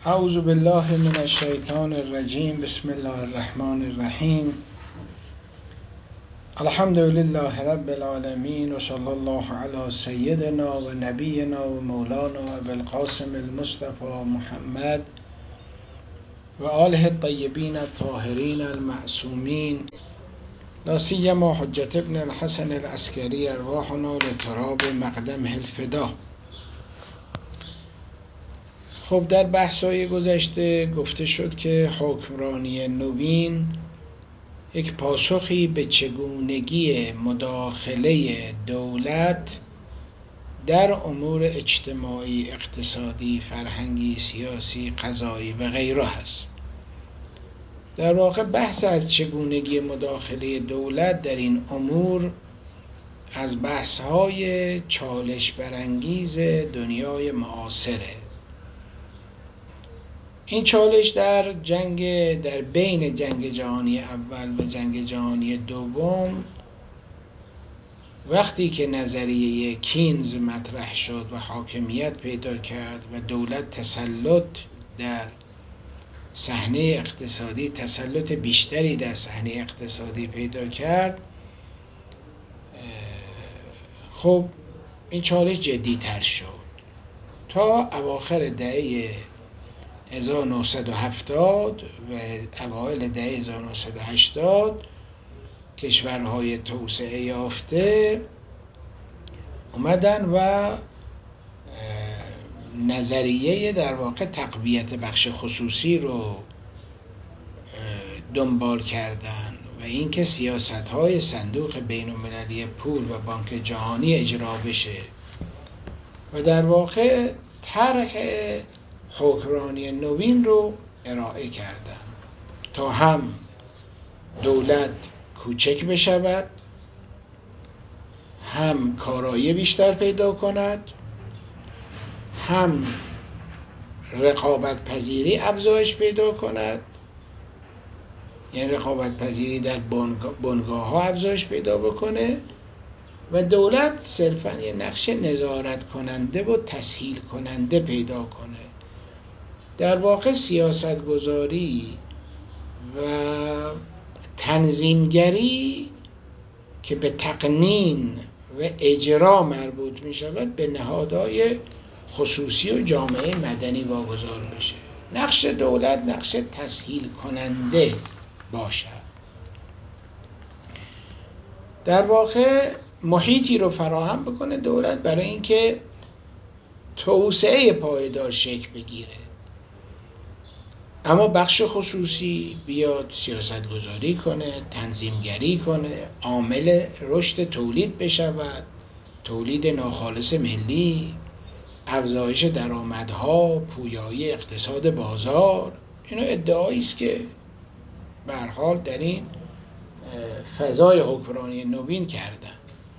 اعوذ بالله من الشیطان الرجیم. بسم الله الرحمن الرحیم. الحمد لله رب العالمین و صلی الله علی سیدنا و نبینا و مولانا ابوالقاسم المصطفى محمد و آله الطیبین الطاهرین المعصومین، لا سیما حجة ابن الحسن العسکری ارواحنا لتراب مقدمه الفدا. خب در بحث‌های گذشته گفته شد که حکمرانی نوین یک پاسخی به چگونگی مداخله دولت در امور اجتماعی، اقتصادی، فرهنگی، سیاسی، قضایی و غیره هست. در واقع بحث از چگونگی مداخله دولت در این امور از بحث‌های چالش برانگیز دنیای معاصره. این چالش در بین جنگ جهانی اول و جنگ جهانی دوم، وقتی که نظریه کینز مطرح شد و حاکمیت پیدا کرد و دولت در صحنه اقتصادی تسلط بیشتری در صحنه اقتصادی پیدا کرد، خب این چالش جدی‌تر شد تا اواخر دهه 1970 و اوایل دهه 1980 کشورهای توسعه یافته اومدن و نظریه در واقع تقویت بخش خصوصی رو دنبال کردن و اینکه سیاست‌های صندوق بین‌المللی پول و بانک جهانی اجرا بشه و در واقع طرح حکمرانی نوین رو ارائه کردن تا هم دولت کوچک بشود، هم کارایی بیشتر پیدا کند، هم رقابت پذیری افزایش پیدا کند، یعنی رقابت پذیری در بنگاه ها افزایش پیدا بکنه و دولت صرفاً یه نقش نظارت کننده و تسهیل کننده پیدا کنه. در واقع سیاست گذاری و تنظیمگری که به تقنین و اجرا مربوط می شود به نهادهای خصوصی و جامعه مدنی واگذار بشه. نقش دولت نقش تسهیل کننده باشد. در واقع محیطی رو فراهم بکنه دولت برای اینکه توسعه پایدار شکل بگیره، اما بخش خصوصی بیاد سیاست گذاری کنه، تنظیمگری کنه، عامل رشد تولید بشود، تولید ناخالص ملی، افزایش درآمدها، پویایی اقتصاد بازار. اینو ادعایی است که به هر حال در این فضای حکمرانی نوین کردن.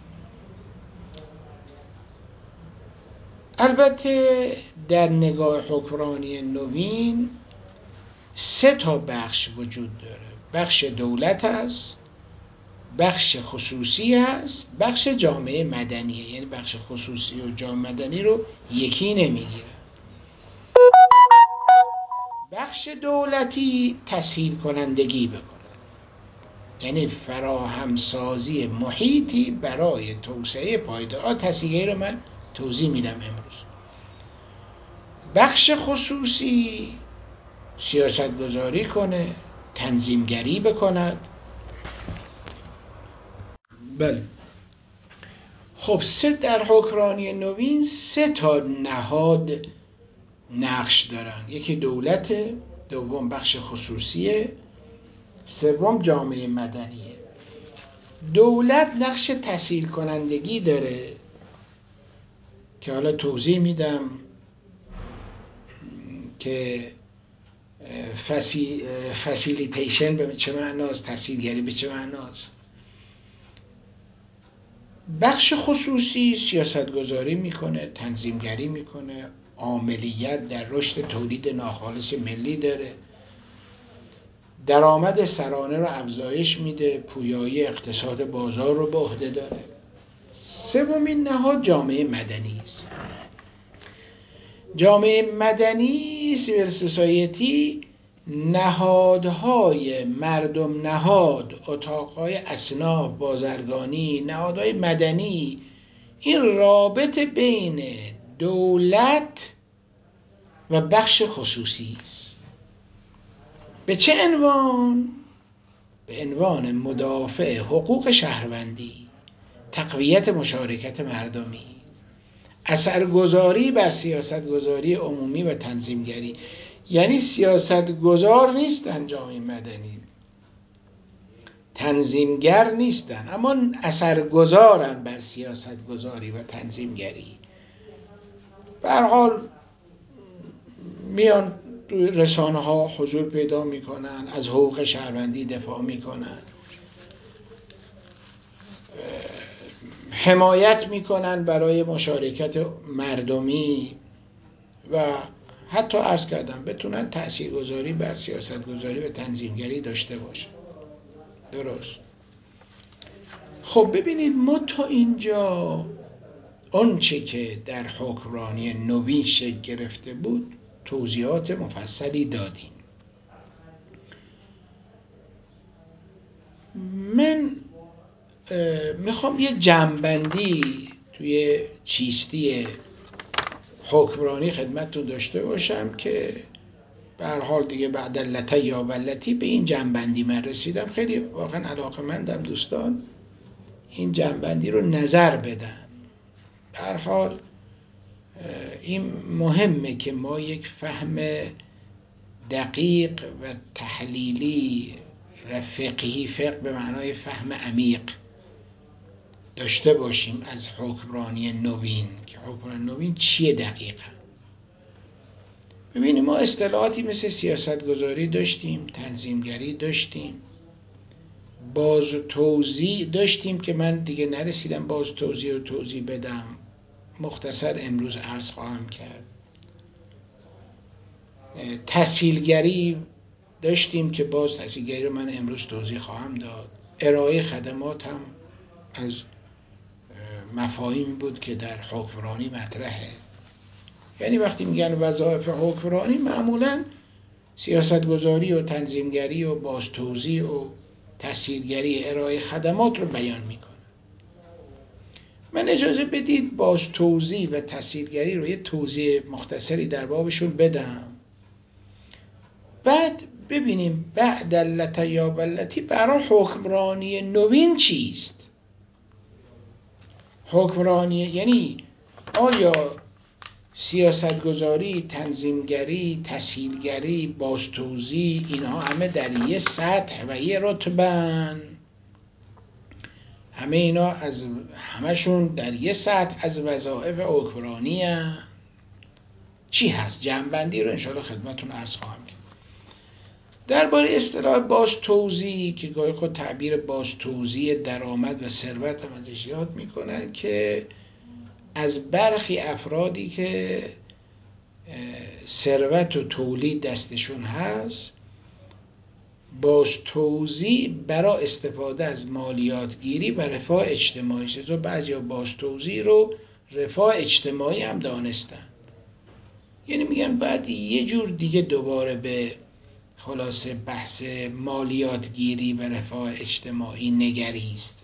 البته در نگاه حکمرانی نوین 3 بخش وجود داره. بخش دولت هست، بخش خصوصی هست، بخش جامعه مدنیه. یعنی بخش خصوصی و جامعه مدنی رو یکی نمیگیره. بخش دولتی تسهیل کنندگی بکنه، یعنی فراهمسازی محیطی برای توسعه پایدار. تسهیلی رو من توضیح میدم امروز. بخش خصوصی سیاست گذاری کنه، تنظیمگری بکند. بله. خب در حکمرانی نوین 3 نهاد نقش دارن. یکی دولت، دوم بخش خصوصیه، سوم جامعه مدنیه. دولت نقش تسهیل کنندگی داره که حالا توضیح میدم که فسیلیتیشن به چه معناست، تسهیلگری به چه معناست. بخش خصوصی سیاست گذاری میکنه، تنظیمگری میکنه، عاملیت در رشد تولید ناخالص ملی داره، درآمد سرانه رو افزایش میده، پویایی اقتصاد بازار رو به عهده داره. سومین نهاد جامعه مدنی است. جامعه مدنی، سیویل سوسایتی، نهادهای مردم نهاد، اتاقهای اصناف، بازرگانی، نهادهای مدنی، این رابطه بین دولت و بخش خصوصی است. به چه عنوان؟ به عنوان مدافع حقوق شهروندی، تقویت مشارکت مردمی، اثرگذاری بر سیاستگذاری عمومی و تنظیمگری. یعنی سیاستگذار نیستن جامعه مدنی، تنظیمگر نیستن، اما اثرگذارن بر سیاستگذاری و تنظیمگری. به هر حال میان رسانه ها حضور پیدا میکنن، از حقوق شهروندی دفاع میکنن، حمایت میکنن برای مشارکت مردمی و حتی عرض کردم بتونن تاثیرگذاری بر سیاستگذاری و تنظیمگری داشته باشن. درست. خب ببینید، ما تا اینجا آنچه که در حکمرانی نوین شکل گرفته بود توضیحات مفصلی دادیم. من میخوام یه جمع‌بندی توی چیستی حکمرانی خدمتتون داشته باشم که به هر حال دیگه بعد اللتی یا ولتی به این جمع‌بندی من رسیدم. خیلی واقعا علاقه‌مندم دوستان این جمع‌بندی رو نظر بدن. به هر حال این مهمه که ما یک فهم دقیق و تحلیلی و فقهی، فقه به معنای فهم عمیق، داشته باشیم از حکمرانی نوین. که حکمرانی نوین چیه دقیقا؟ ببینیم، ما اصطلاحاتی مثل سیاستگذاری داشتیم، تنظیمگری داشتیم، باز توزیع داشتیم که من دیگه نرسیدم باز توضیح بدم، مختصر امروز عرض خواهم کرد. تسهیلگری داشتیم که باز تسهیلگری رو من امروز توضیح خواهم داد. ارائه خدمات هم از مفاهیمی بود که در حکمرانی مطرحه. یعنی وقتی میگن وظایف حکمرانی، معمولاً سیاستگذاری و تنظیمگری و بازتوزیع و تسهیلگری، ارائه خدمات رو بیان میکنه. من اجازه بدید بازتوزیع و تسهیلگری رو یه توضیح مختصری در بابشون بدم، بعد ببینیم بعد اللتی یا ولتی برای حکمرانی نوین چیست. حکمرانی یعنی آیا سیاستگذاری، تنظیمگری، تسهیلگری، بازتوزیع، اینها همه در یه سطح و یه رتبه‌ن؟ همه اینا همشون در یه سطح از وظایف حکمرانی هستند؟ چی هست؟ جمع‌بندی رو انشاءالله خدمتتون عرض خواهم کرد. درباره اصطلاح بازتوزیع که گاهی خود تعبیر بازتوزیع درآمد و ثروت هم ازش یاد میکنن، که از برخی افرادی که ثروت و تولید دستشون هست، بازتوزیع برای استفاده از مالیات گیری و رفاه اجتماعی. چطور بعضیا بازتوزیع رو رفاه اجتماعی هم دانستن، یعنی میگن بعد یه جور دیگه دوباره به خلاصه بحث مالیات گیری و رفاه اجتماعی نگریست.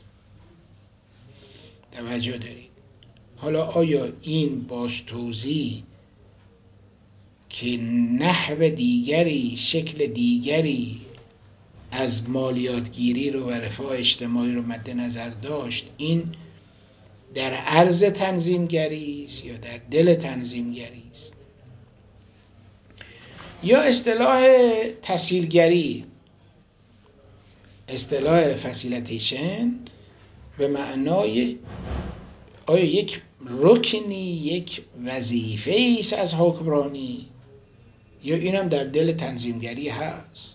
توجه دارید؟ حالا آیا این بازتوزیع که نحو دیگری، شکل دیگری از مالیات گیری رو و رفاه اجتماعی رو مد نظر داشت، این در عرض تنظیمگری است یا در دل تنظیمگری است؟ یا اصطلاح تسهیلگری، اصطلاح فسیلیتیشن، به معنای آیا یک رکنی، یک وظیفه است از حکمرانی، یا اینم در دل تنظیمگری هست؟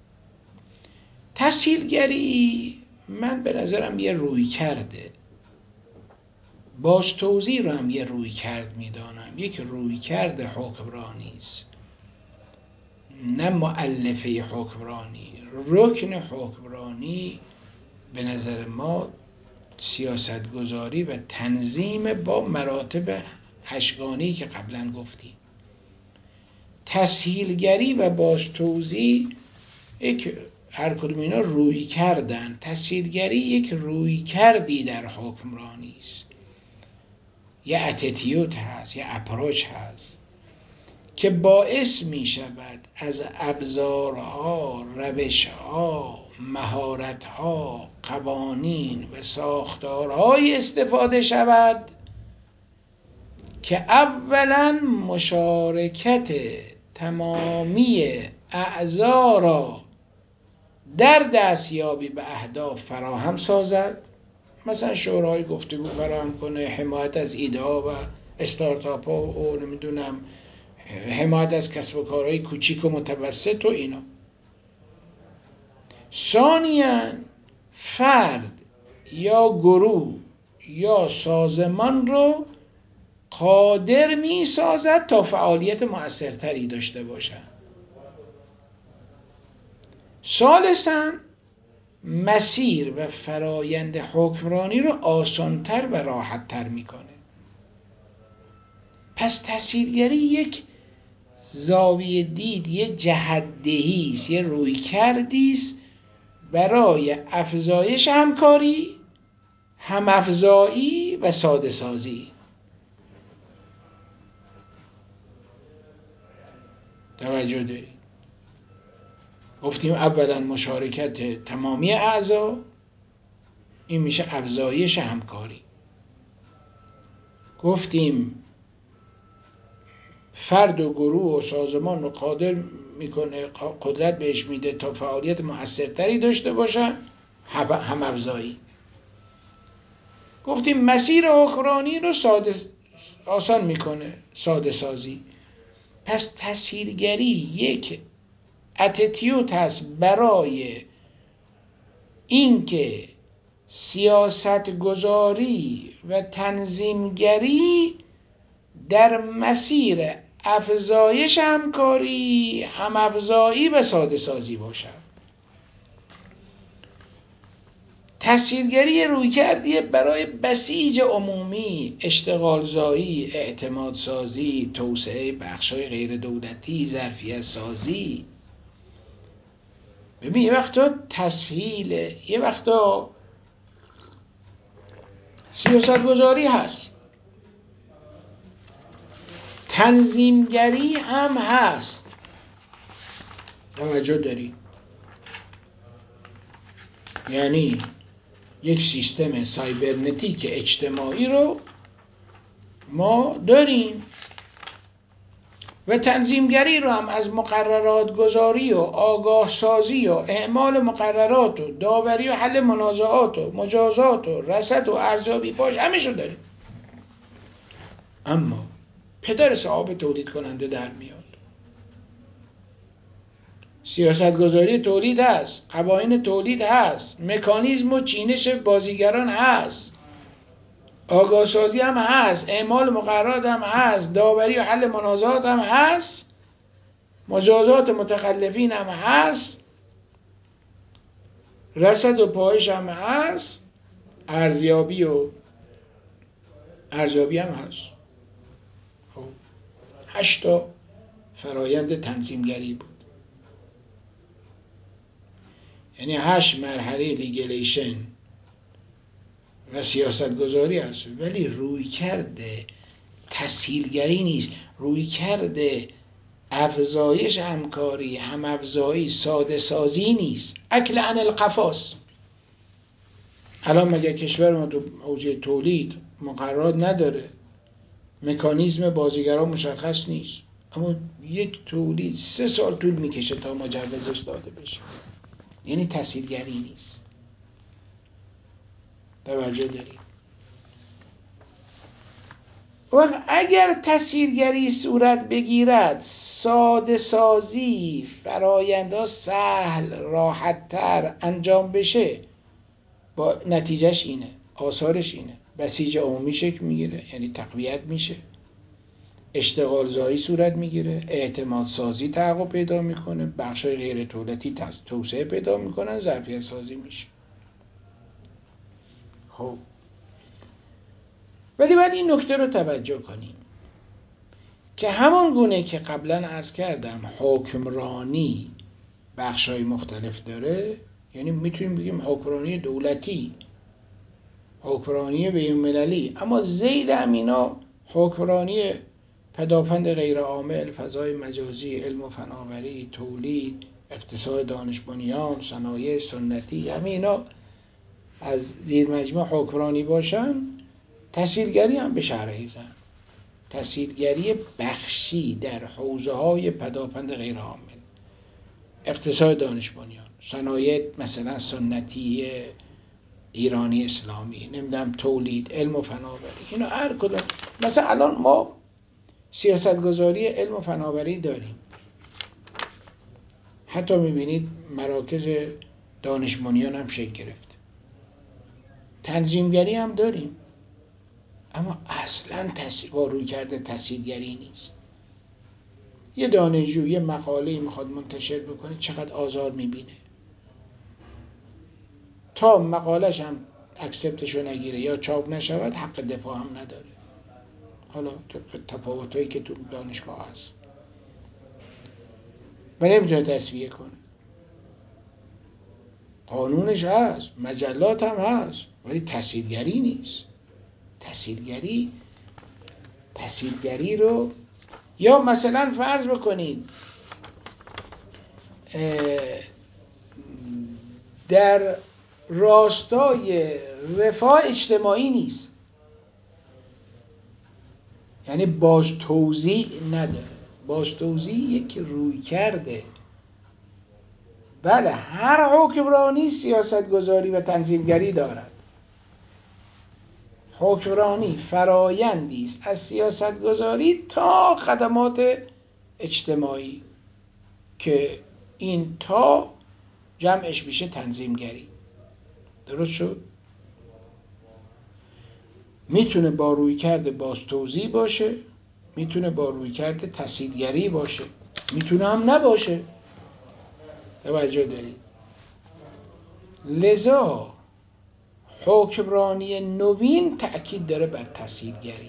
تسهیلگری من به نظرم یه روی کرده، بازتوزیع رو هم یه روی کرد میدانم، یک روی کرد حکمرانی است، نه مؤلفه حکمرانی. رکن حکمرانی به نظر ما سیاستگذاری و تنظیم با مراتب اشگانی که قبلا گفتیم. تسهیلگری و بازتوزیع یک هر کدوم اینا روی کردن. تسهیلگری یک روی کردی در حکمرانی است، یه اتیتیود هست، یه اپروچ هست که باعث می شود از ابزارها، روشها، مهارتها، قوانین و ساختارهای استفاده شود که اولا مشارکت تمامی اعضا را در دستیابی به اهداف فراهم سازد. مثلا شورای گفتگو فراهم کنه، حمایت از ایده ها و استارتاپ ها و نمیدونم حمایت از کسب و کارهای کوچیک و متوسط و اینا. ثانیاً فرد یا گروه یا سازمان رو قادر می سازد تا فعالیت مؤثرتری داشته باشد. ثالثاً مسیر و فرایند حکمرانی رو آسانتر و راحتتر میکنه. پس تسهیلگری یک زاویه دید، یه جهت‌دهی است، یه رویکردی است برای افزایش همکاری، هم‌افزایی و ساده سازی. توجه دارید؟ گفتیم اولا مشارکت تمامی اعضا، این میشه افزایش همکاری. گفتیم فرد و گروه و سازمان رو قادر میکنه، قدرت بهش میده تا فعالیت مؤثرتری داشته باشن، هم افزایی. گفتیم مسیر حکمرانی رو آسان میکنه، ساده سازی. پس تسهیلگری یک اتیتیود هست برای اینکه سیاست گذاری و تنظیمگری در مسیر افزایش همکاری، هم‌افزایی و ساده سازی باشد. تسهیلگری رویکردی برای بسیج عمومی، اشتغال زایی، اعتماد سازی، توسعه بخش‌های غیر دولتی، ظرفیت سازی. ببین یه وقتا تسهیل، یه وقتا سیاست گذاری هست، تنظیمگری هم هست. توجه داری؟ یعنی یک سیستم سایبرنتیک اجتماعی رو ما داریم و تنظیمگری رو هم از مقررات گذاری و آگاه سازی و اعمال مقررات و داوری و حل منازعات و مجازات و رصد و ارزیابی پاش همشو داریم. اما پدر صاحب تولید کننده در میاد. سیاست گذاری تولید هست، قوانین تولید هست، مکانیزم و چینش بازیگران هست، آگاه سازی هم هست، اعمال مقررات هم هست، داوری و حل منازعات هم هست، مجازات متخلفین هم هست، رصد و پایش هم هست، ارزیابی هم هست. خب 8 تا فرایند تنظیمگری بود. یعنی 8 مرحله لیگلیشن و سیاست گذاری هست، ولی روی کرده تسهیلگری نیست، روی کرده افزایش همکاری، هم افزایی، ساده سازی نیست، اکل عن القفاست. الان مگه کشور ما تو اوج تولید مقررات نداره، مکانیزم بازیگران مشخص نیست، اما یک تولید 3 سال طول میکشه تا مجوزش داده بشه. یعنی تسهیلگری نیست. توجه دارید؟ و اگر تسهیلگری صورت بگیرد، ساده سازی، فرایندها سهل، راحت‌تر انجام بشه، با نتیجهش اینه، آثارش اینه، بسیج عمومی شکل میگیره، یعنی تقویت میشه، اشتغال زایی صورت میگیره، اعتماد سازی تحقق پیدا میکنه، بخشای غیر دولتی توسعه پیدا میکنن، ظرفیت سازی میشه. خب ولی باید این نکته رو توجه کنیم، که همان گونه که قبلا عرض کردم حکمرانی بخشای مختلف داره، یعنی میتونیم بگیم حکمرانی دولتی، حکمرانی بین‌المللی، اما ذیل همینا حکمرانی پدافند غیر عامل، فضای مجازی، علم و فناوری، تولید، اقتصاد دانش بنیان، صنایع سنتی، همینا از زیر مجموع حکمرانی باشن. تسهیلگری هم به شرح زن، تسهیلگری بخشی در حوزه‌های پدافند غیر عامل، اقتصاد دانش بنیان، صنایع مثلا سنتی ایرانی اسلامی، نمیدونم تولید، علم و فناوری، اینا هر کدوم. مثلا الان ما سیاستگذاری علم و فناوری داریم، حتی میبینید مراکز دانش بنیان هم شکل گرفته، تنظیمگری هم داریم، اما اصلا با روی کرده تسهیلگری نیست. یه دانشجو یه مقاله‌ای میخواد منتشر بکنه، چقدر آزار میبینه، تا مقاله‌ش هم اکسپتشو نگیره یا چاپ نشود حق دفاع هم نداره. حالا تفاوتایی که تو دانشگاه هست و نمیتونه تصفیه کنه. قانونش هست، مجلات هم هست، ولی تسهیلگری نیست. تسهیلگری رو، یا مثلا فرض بکنید در راستای رفاه اجتماعی نیست، یعنی باز توزیع نداره. باز توزیع یک روی کرده. بله، هر حکمرانی سیاست گذاری و تنظیمگری دارد. حکمرانی فرایندی است از سیاست گذاری تا خدمات اجتماعی که این تا جمعش میشه تنظیمگری. درست شد؟ میتونه با رویکرد باز توزیع باشه، میتونه با رویکرد تسهیلگری باشه، میتونه هم نباشه. توجه دارید؟ لذا حکمرانی نوین تأکید داره بر تسهیلگری.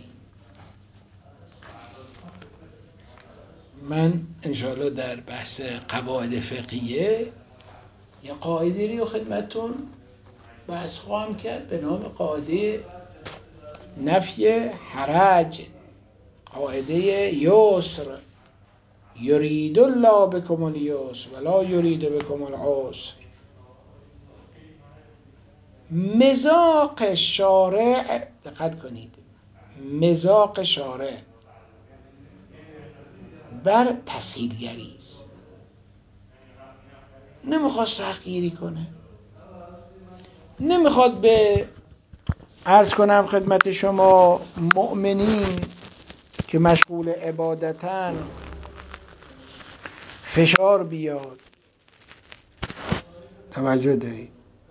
من انشاءالله در بحث قواعد فقهیه یه قاعده رو خدمتون بحث خواهم کرد به نام قاعده نفی حرج، قاعده یسر، یرید الله بکم الیسر ولا یرید بکم العسر. مذاق شارع، دقت کنید، مذاق شارع بر تسهیلگری است. نمیخواد سختگیری کنه، نمیخواد به عرض کنم خدمت شما مؤمنین که مشغول عبادتن فشار بیاد. توجه دارید؟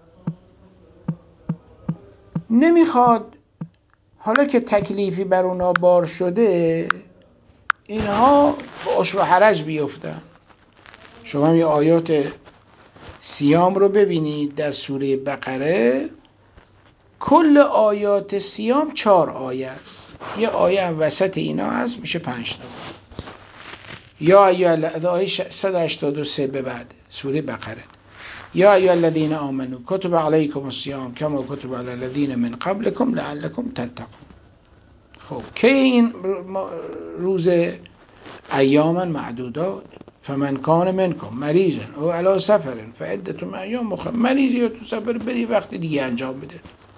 نمیخواد حالا که تکلیفی بر اونا بار شده اینها به عسر و حرج بیفتن. شما یه آیات صیام رو ببینید در سوره بقره، کل آیات صیام 4 آیه است، یه آیه وسط اینا هست میشه 5 تا. یا آیه 183 به بعد سوره بقره، یا ایها الذین آمنوا کتب علیکم الصیام کما کتب علی الذین من قبلکم لعلکم تتقون. خب که این روز ایاما معدودات، فمن کان منکم مریضا او علی سفر فعدة من ایام اخر. مریضی یا تو سفر بری وقت دیگه انجام بده.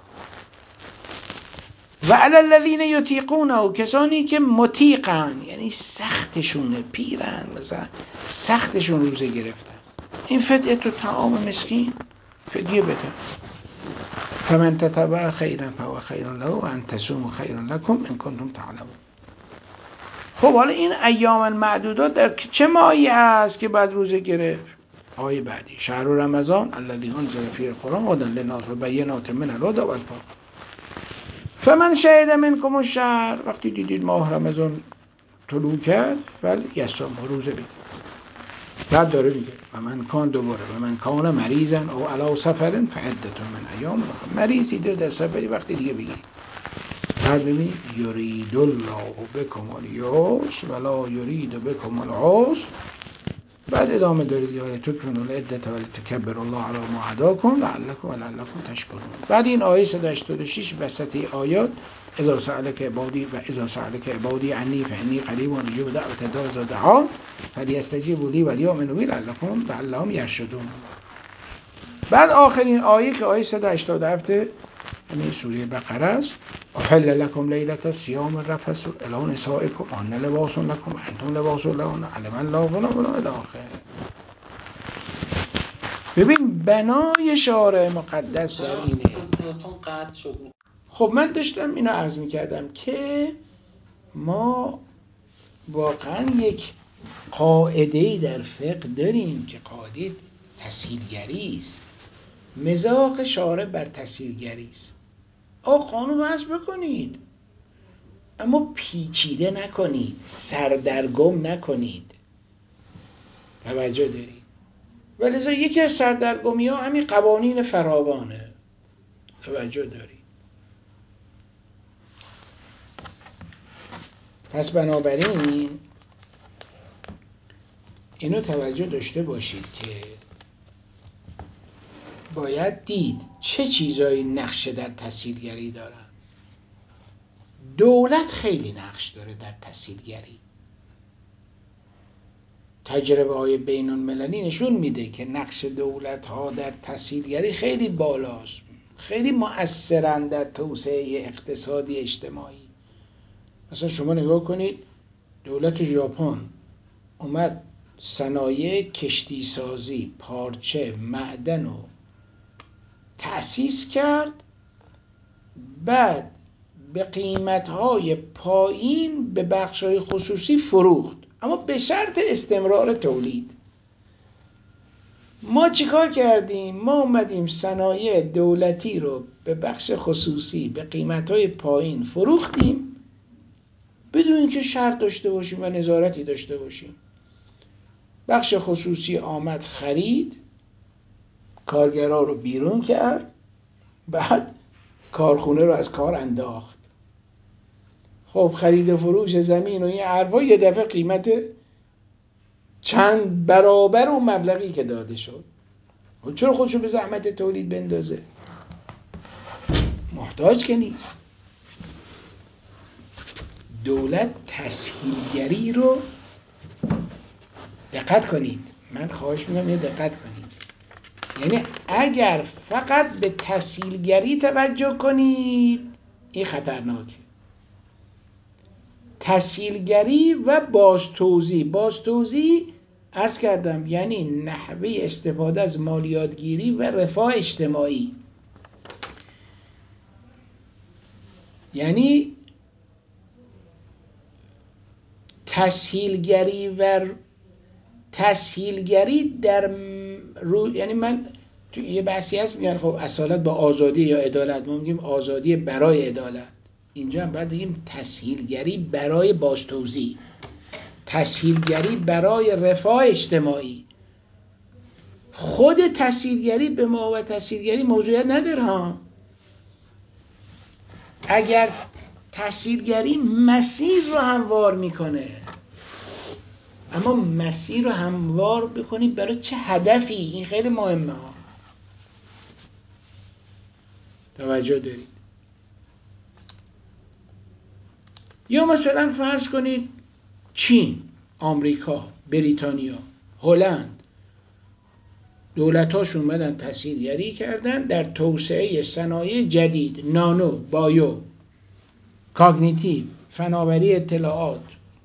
و علی الذین یطیقونه، کسانی که مطیقن یعنی سختشونه، پیرن مثلا سختشون روزه گرفتن، این فدیه تو طعام مسکین، فدیه بده. فمن تطوع خیرا فهو خیر له و ان تصوموا خیر لکم ان کنتم تعلمون. خب حالا این ایام معدودات در چه ماهی هست که بعد روزه گرفت؟ آیه بعدی شهر رمضان الذی انزل فیه القرآن هدی للناس و بینات من الهدی والفرقان. فمن شهد منکم الشهر، وقتی دیدید ماه رمضان طلوع کرد فلیصم، روزه بگیر. بعد داره میگه و من کان دوباره و من کان مریضا او علی سفر فعدة من ایام اخر. مریضی در سفری وقتی دیگه بگیرید. بعد ببینید یرید الله بکم الیسر ولا یرید بکم العسر. بعد ادامه دارید ولی تکملوا العدة ولی تکبروا الله علی ما هداکم لعلکم تشکرون. بعد این آیه 186 وسط آیات اذا سألك عبادی و اذا سألك عبادی عنی فانی قریب اجیب دعوة الداع اذا دعان فلیستجیبوا لی ولیؤمنوا بی لعلهم یرشدون. بعد آخرین آیه که آیه 187 یعنی سوره بقره است، احل لکم لیلة الصیام الرفث الی نسائکم هن لباس لکم انتم لباس لهن علم الله فلا الی آخر. ببین بنای شارع مقدس بر اینه. خب من داشتم اینو عرض میکردم که ما واقعا یک قاعده‌ای در فقه داریم که قاعده تسهیلگری است. مذاق شارع بر تسهیلگری است. قانون وضع بکنید اما پیچیده نکنید، سردرگم نکنید. توجه دارید؟ ولذا یکی از سردرگمی ها همین قوانین فراوانه. توجه دارید؟ پس بنابراین اینو توجه داشته باشید که باید دید چه چیزایی نقش در تسهیلگری دارن. دولت خیلی نقش داره در تسهیلگری. تجربه های بین المللی نشون میده که نقش دولت ها در تسهیلگری خیلی بالاست، خیلی مؤثرن در توسعه اقتصادی اجتماعی. مثلا شما نگاه کنید دولت ژاپن اومد صنایع کشتی سازی، پارچه، معدن رو تأسیس کرد، بعد به قیمت‌های پایین به بخش‌های خصوصی فروخت، اما به شرط استمرار تولید. ما چیکار کردیم؟ ما اومدیم صنایع دولتی رو به بخش خصوصی به قیمت‌های پایین فروختیم بدون اینکه شرط داشته باشیم و نظارتی داشته باشیم. بخش خصوصی آمد خرید، کارگرها رو بیرون کرد، بعد کارخونه رو از کار انداخت. خب خرید و فروش زمین و این حرفا یه دفعه قیمت چند برابر اون مبلغی که داده شد. چرا خودشو به زحمت تولید بندازه؟ محتاج که نیست. دولت تسهیلگری رو دقت کنید، من خواهش می‌کنم یه دقت کنید. یعنی اگر فقط به تسهیلگری توجه کنید این خطرناکه. تسهیلگری و بازتوزیع عرض کردم یعنی نحوه استفاده از مالیاتگیری و رفاه اجتماعی. یعنی تسهیلگری در یعنی من تو یه بحثی هست میگن خب اصالت با آزادی یا عدالت، ما میگیم آزادی برای عدالت. اینجا هم باید بگیم تسهیلگری برای بازتوزیع، تسهیلگری برای رفاه اجتماعی. خود تسهیلگری به ما و تسهیلگری موضوعیت نداره ها. اگر تسهیلگری مسیر رو هموار میکنه، اما مسیر رو هموار بکنید برای چه هدفی؟ این خیلی مهمه ها. توجه دارید؟ یا مثلا فرض کنید چین، آمریکا، بریتانیا، هلند، دولت‌هاشون اومدن تسهیلگری کردن در توسعه صنایع جدید، نانو، بایو، کاگنیتیو، فناوری اطلاعات.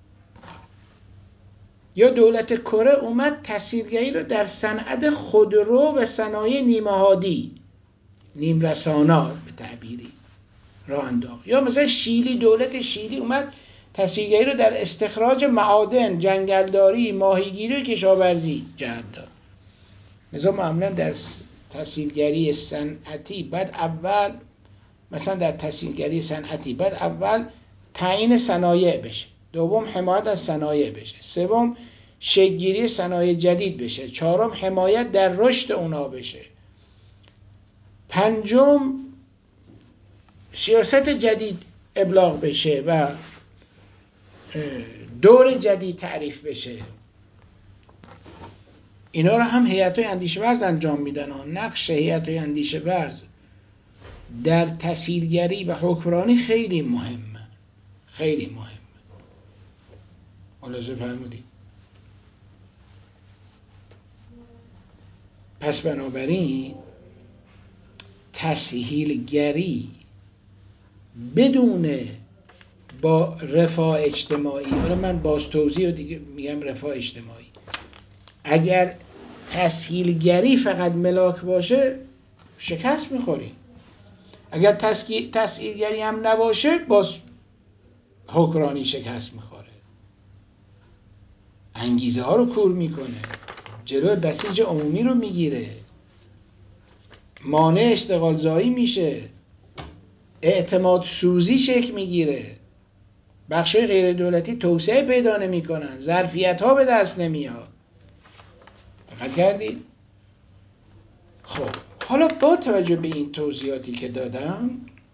یا دولت کره اومد تسهیلگری رو در صنعت خودرو و صنایع نیمه‌هادی، نیم رسانات به تعبیری راه انداخت. یا مثلا شیلی، دولت شیلی اومد تسهیلگری رو در استخراج معادن، جنگلداری، ماهیگیری و کشاورزی جهت داد. لذا معمولا در تسهیلگری صنعتی بعد اول مثلا در تسهیلگری صنعتی بعد اول تعیین صنایع بشه، دوم حمایت از صنایع بشه، سوم شکل‌گیری صنایع جدید بشه، چهارم حمایت در رشد اونا بشه، پنجم سیاست جدید ابلاغ بشه و دور جدید تعریف بشه، اینا رو هم هیئت‌های اندیشه ورز انجام میدن و نقش هیئت‌های اندیشه ورز در تسهیلگری و حکمرانی خیلی مهمه، خیلی مهمه. ملاحظه فرمودید؟ پس بنابراین تسهیلگری بدون با رفاه اجتماعی، حالا من باز توضیح و دیگه میگم رفاه اجتماعی، اگر تسهیلگری فقط ملاک باشه شکست میخوری. اگر تسهیلگری هم نباشه باز حکمرانی شکست میخوره، انگیزه ها رو کور میکنه، جلوی بسیج عمومی رو میگیره، مانع اشتغال زایی میشه، اعتماد سوزی شکل میگیره، بخشای غیر دولتی توسعه پیدا نمیکنن، ظرفیت ها به دست نمیاد. دقت کردید؟ خب حالا با توجه به این توضیحاتی که دادم،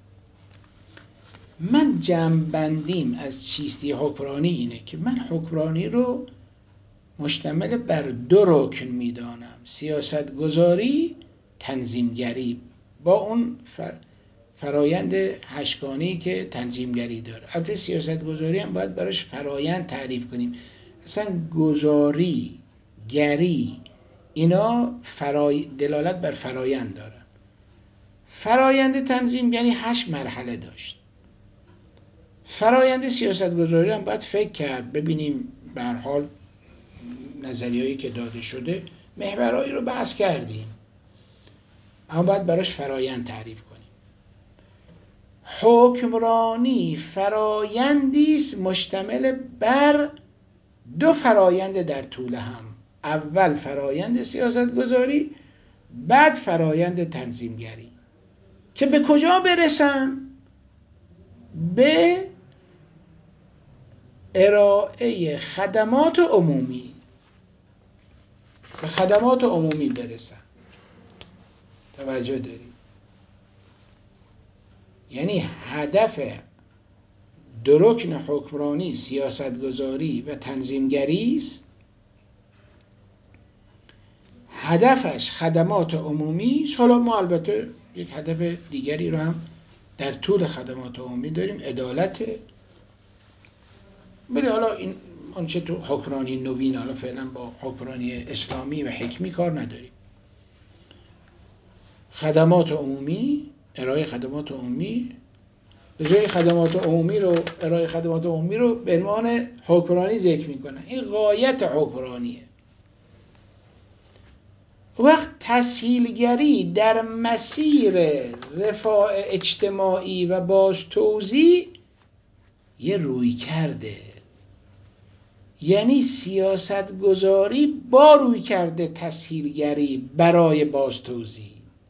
من جمع-بندیم از چیستی حکمرانی اینه که من حکمرانی رو مشتمل بر دو رکن میدانم: سیاستگذاری، تنظیمگری، با اون فرایند هشتگانه‌ای که تنظیمگری داره. البته سیاستگذاری هم باید براش فرایند تعریف کنیم. اصلا گذاری، گری، اینا دلالت بر فرایند دارن. فرایند تنظیمگری 8 مرحله داشت. فرایند سیاستگذاری هم باید فکر کرد، ببینیم به هر حال نظریه‌ای که داده شده محورایی رو بحث کردیم، اما باید براش فرایند تعریف کنیم. حکمرانی فرایندی است مشتمل بر دو فرایند در طول هم: اول فرایند سیاستگذاری، بعد فرایند تنظیمگری، که به کجا برسن؟ به ارائه خدمات عمومی، به خدمات عمومی برسن. توجه دارید؟ یعنی هدف دو رکن حکمرانی، سیاستگذاری و تنظیمگری است، هدفش خدمات عمومی است. حالا ما البته یک هدف دیگری رو هم در طول خدمات عمومی داریم، عدالت. ولی حالا این آنچه تو حکمرانی نوین، حالا فعلا با حکمرانی اسلامی و حکمی کار نداریم. خدمات عمومی، ارائه خدمات عمومی، به جای خدمات عمومی رو، ارائه خدمات عمومی رو به عنوان حکمرانی ذکر میکنن. این غایت حکمرانیه. وقت تسهیلگری در مسیر رفاه اجتماعی و بازتوزیع یه روی کرده، یعنی سیاست گذاری با روی کرده تسهیلگری برای بازتوزیع،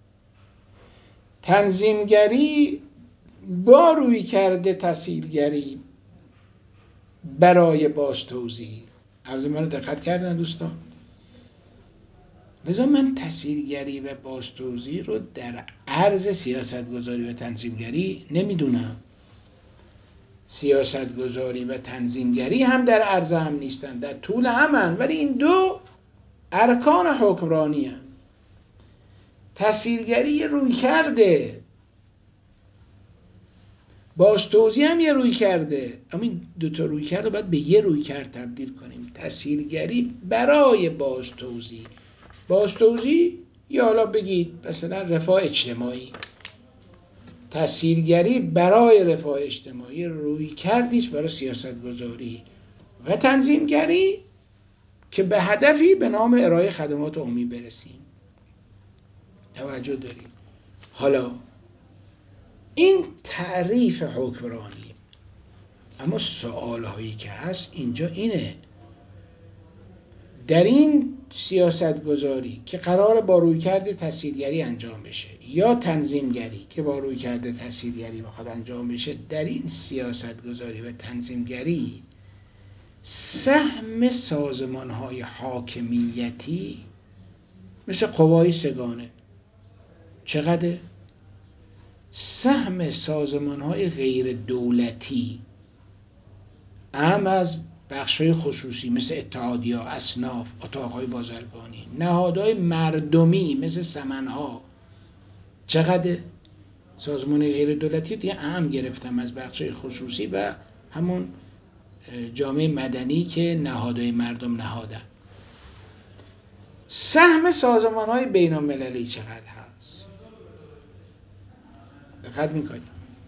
تنظیمگری با روی کرده تسهیلگری برای بازتوزیع. عرض من رو دقت کردن دوستان؟ لذا من تسهیلگری و بازتوزیع رو در عرض سیاستگذاری و تنظیمگری نمیدونم. سیاستگذاری و تنظیمگری هم در عرض هم نیستن، در طول همن، ولی این دو ارکان حکمرانی هم. تسهیلگری یه روی کرده، بازتوزیع هم یه روی کرده، اما این دوتا روی کرده باید به یه روی کرد تبدیل کنیم. تسهیلگری برای بازتوزیع، بازتوزیع یا حالا بگید مثلا رفاه اجتماعی، تسهیلگری برای رفاه اجتماعی روی کردیست برای سیاست گذاری و تنظیمگری که به هدفی به نام ارائه خدمات عمومی برسیم. توجه دارید؟ حالا این تعریف حکمرانی، اما سوال هایی که هست اینجا اینه: در این سیاست گذاری که قرار با رویکرد تسهیلگری انجام بشه یا تنظیمگری که با رویکرد تسهیلگری بخواد انجام بشه، در این سیاست گذاری و تنظیمگری سهم سازمان های حاکمیتی مثل قوای سگانه چقدر؟ سهم سازمان‌های غیر دولتی اهم از بخش‌های خصوصی مثل اتحادیه‌ها، اصناف، اتاق‌های بازرگانی، نهادهای مردمی مثل سمن‌ها، چقدر سازمان غیر دولتی دیگه اهم گرفتم از بخش‌های خصوصی و همون جامعه مدنی که نهادهای مردم نهادن. سهم سازمان‌های بین‌المللی چقدر هست؟ دقت می‌کنید.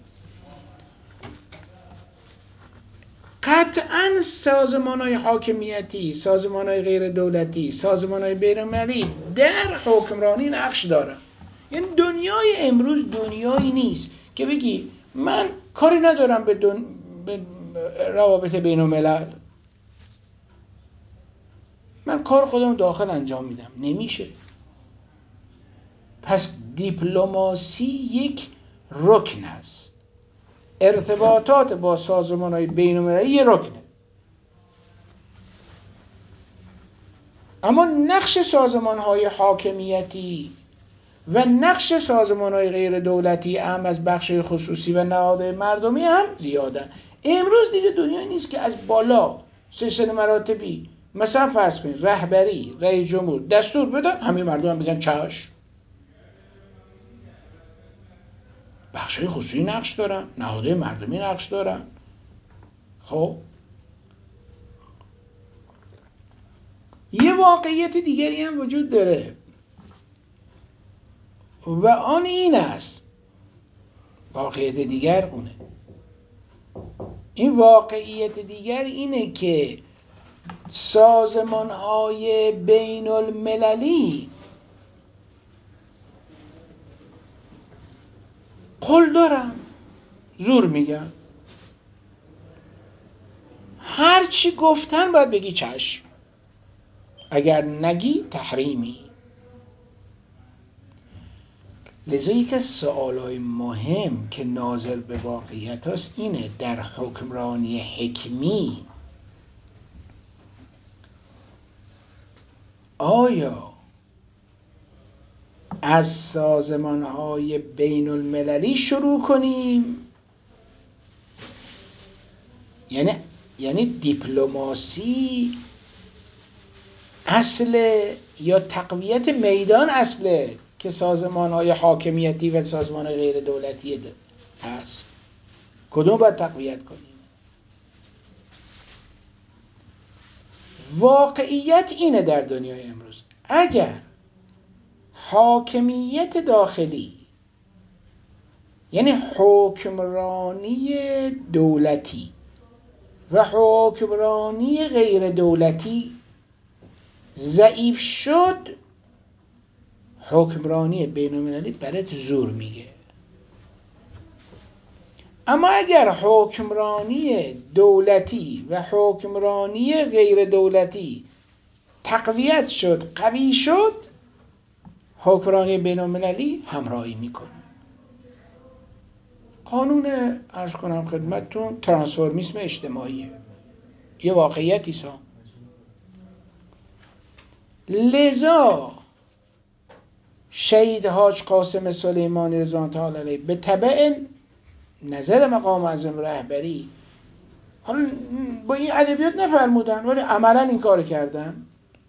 قطعاً سازمان‌های حاکمیتی، سازمان‌های غیر دولتی، سازمان‌های بین‌المللی در حکمرانی نقش دارن. یعنی دنیای امروز دنیایی نیست که بگی من کاری ندارم به روابط بین‌الملل، من کار خودم داخل انجام میدم. نمیشه. پس دیپلماسی یک رکن است. ارتباطات با سازمان‌های بین‌المللی یک رکنه. اما نقش سازمان‌های حاکمیتی و نقش سازمان‌های غیر دولتی اهم از بخش خصوصی و نهادهای مردمی هم زیادن. امروز دیگه دنیایی نیست که از بالا سلسله مراتبی مثلا فرض کنید رهبری، رئیس جمهور دستور بدن همه مردم هم بگن چشم. بخش‌های خصوصی نقش دارن، نهادهای مردمی نقش دارن. خب یه واقعیت دیگری هم وجود داره و آن این است، واقعیت دیگر اونه، این واقعیت دیگر اینه که سازمان‌های بین المللی قول دارن، زور میگن، هر چی گفتن باید بگی چشم، اگر نگی تحریمی. لذا یک از سوالای مهم که ناظر به واقعیت هست اینه، در حکمرانی حکمی آیا از سازمان‌های بین المللی شروع کنیم؟ یعنی دیپلماسی اصله یا تقویت میدان اصله که سازمان‌های حاکمیتی و سازمان‌های غیر دولتی هست؟ کدوم باید تقویت کنیم؟ واقعیت اینه در دنیای امروز اگر حاکمیت داخلی یعنی حکمرانی دولتی و حکمرانی غیر دولتی ضعیف شد، حکمرانی بین‌المللی برات زور میگه. اما اگر حکمرانی دولتی و حکمرانی غیر دولتی تقویت شد، قوی شد، حکمرانی بین‌المللی همراهی میکنه. قانون عرض کنم خدمتتون ترانسفورمیسم اجتماعیه، یه واقعیتی سا. لذا شهید حاج قاسم سلیمانی رضوان الله علیه به تبع نظر مقام معظم رهبری، حالا با این ادبیات نفرمودن ولی عملا این کار کردن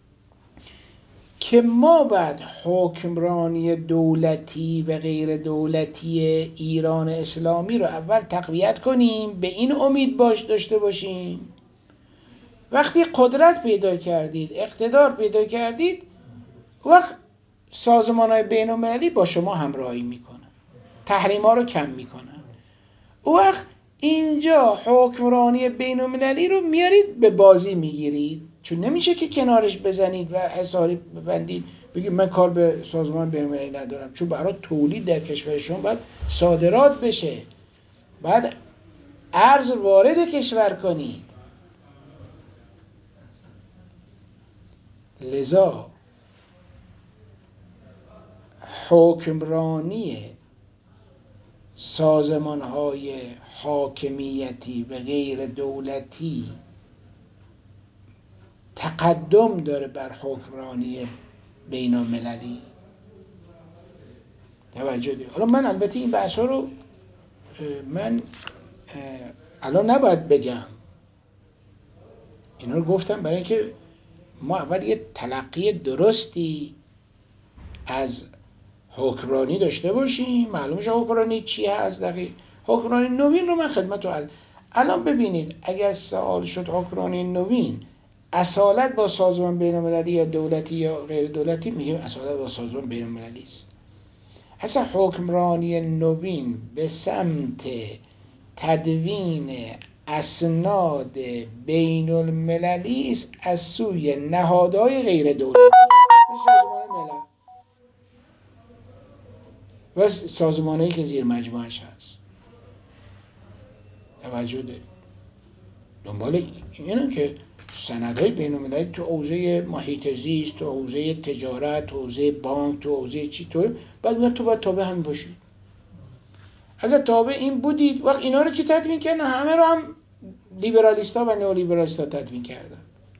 که ما بعد حکمرانی دولتی و غیر دولتی ایران اسلامی رو اول تقویت کنیم، به این امید داشته باشیم وقتی قدرت پیدا کردید، اقتدار پیدا کردید، وقت سازمان‌های بین‌المللی با شما همراهی میکنن، تحریم‌ها رو کم میکنن. وقت اینجا حکمرانی بین‌المللی رو میارید به بازی میگیرید، چون نمیشه که کنارش بزنید و حساری ببندید بگید من کار به سازمان بین‌المللی ندارم، چون برای تولید در کشور شما باید صادرات بشه، باید ارز وارد کشور کنید. لذا حکمرانی سازمان‌های حاکمیتی و غیر دولتی تقدم داره بر حکمرانی بین‌المللی. توجه دید. حالا من البته این بحث ها رو من الان نباید بگم، اینا رو گفتم برای اینکه ما اول یه تلقی درستی از حکمرانی داشته باشیم، معلومه حکمرانی چی هست دقیق. حکمرانی نوین رو من خدمت رو الان ببینید، اگر سوال شد حکمرانی نوین اصالت با سازمان بین المللی یا دولتی یا غیر دولتی، میگیم اصالت با سازمان بین المللی است. اصلا حکمرانی نوین به سمت تدوین اسناد بین المللی است از سوی نهادهای غیر دولتی، سازمان ملل و سازمانهایی که زیر مجموعش هست. توجه دارید؟ دنبال اینه که سندهای بین المللی تو حوزه محیط زیست، تو حوزه تجارت، تو حوزه بانک، تو حوزه چی طور، بعد میاد تو باید تابع همین باشید. اگر تابع این بودید، وقت اینا رو کی تدوین کردن؟ همه رو هم لیبرالیستا و نئولیبرالیستا تدوین کردن.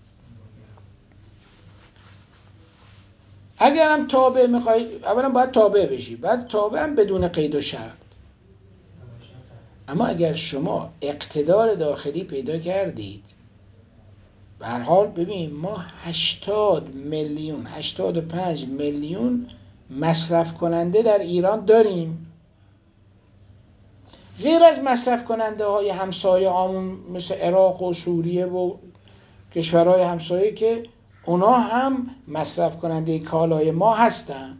اگر هم تابع میخواید، اولا باید تابع بشی، بعد تابع هم بدون قید و شرط. اما اگر شما اقتدار داخلی پیدا کردید، به هر حال ببین ما 80 میلیون 85 میلیون مصرف کننده در ایران داریم، غیر از مصرف کننده های همسایه هامون مثل عراق و سوریه و کشورهای همسایه که اونا هم مصرف کننده کالای ما هستن.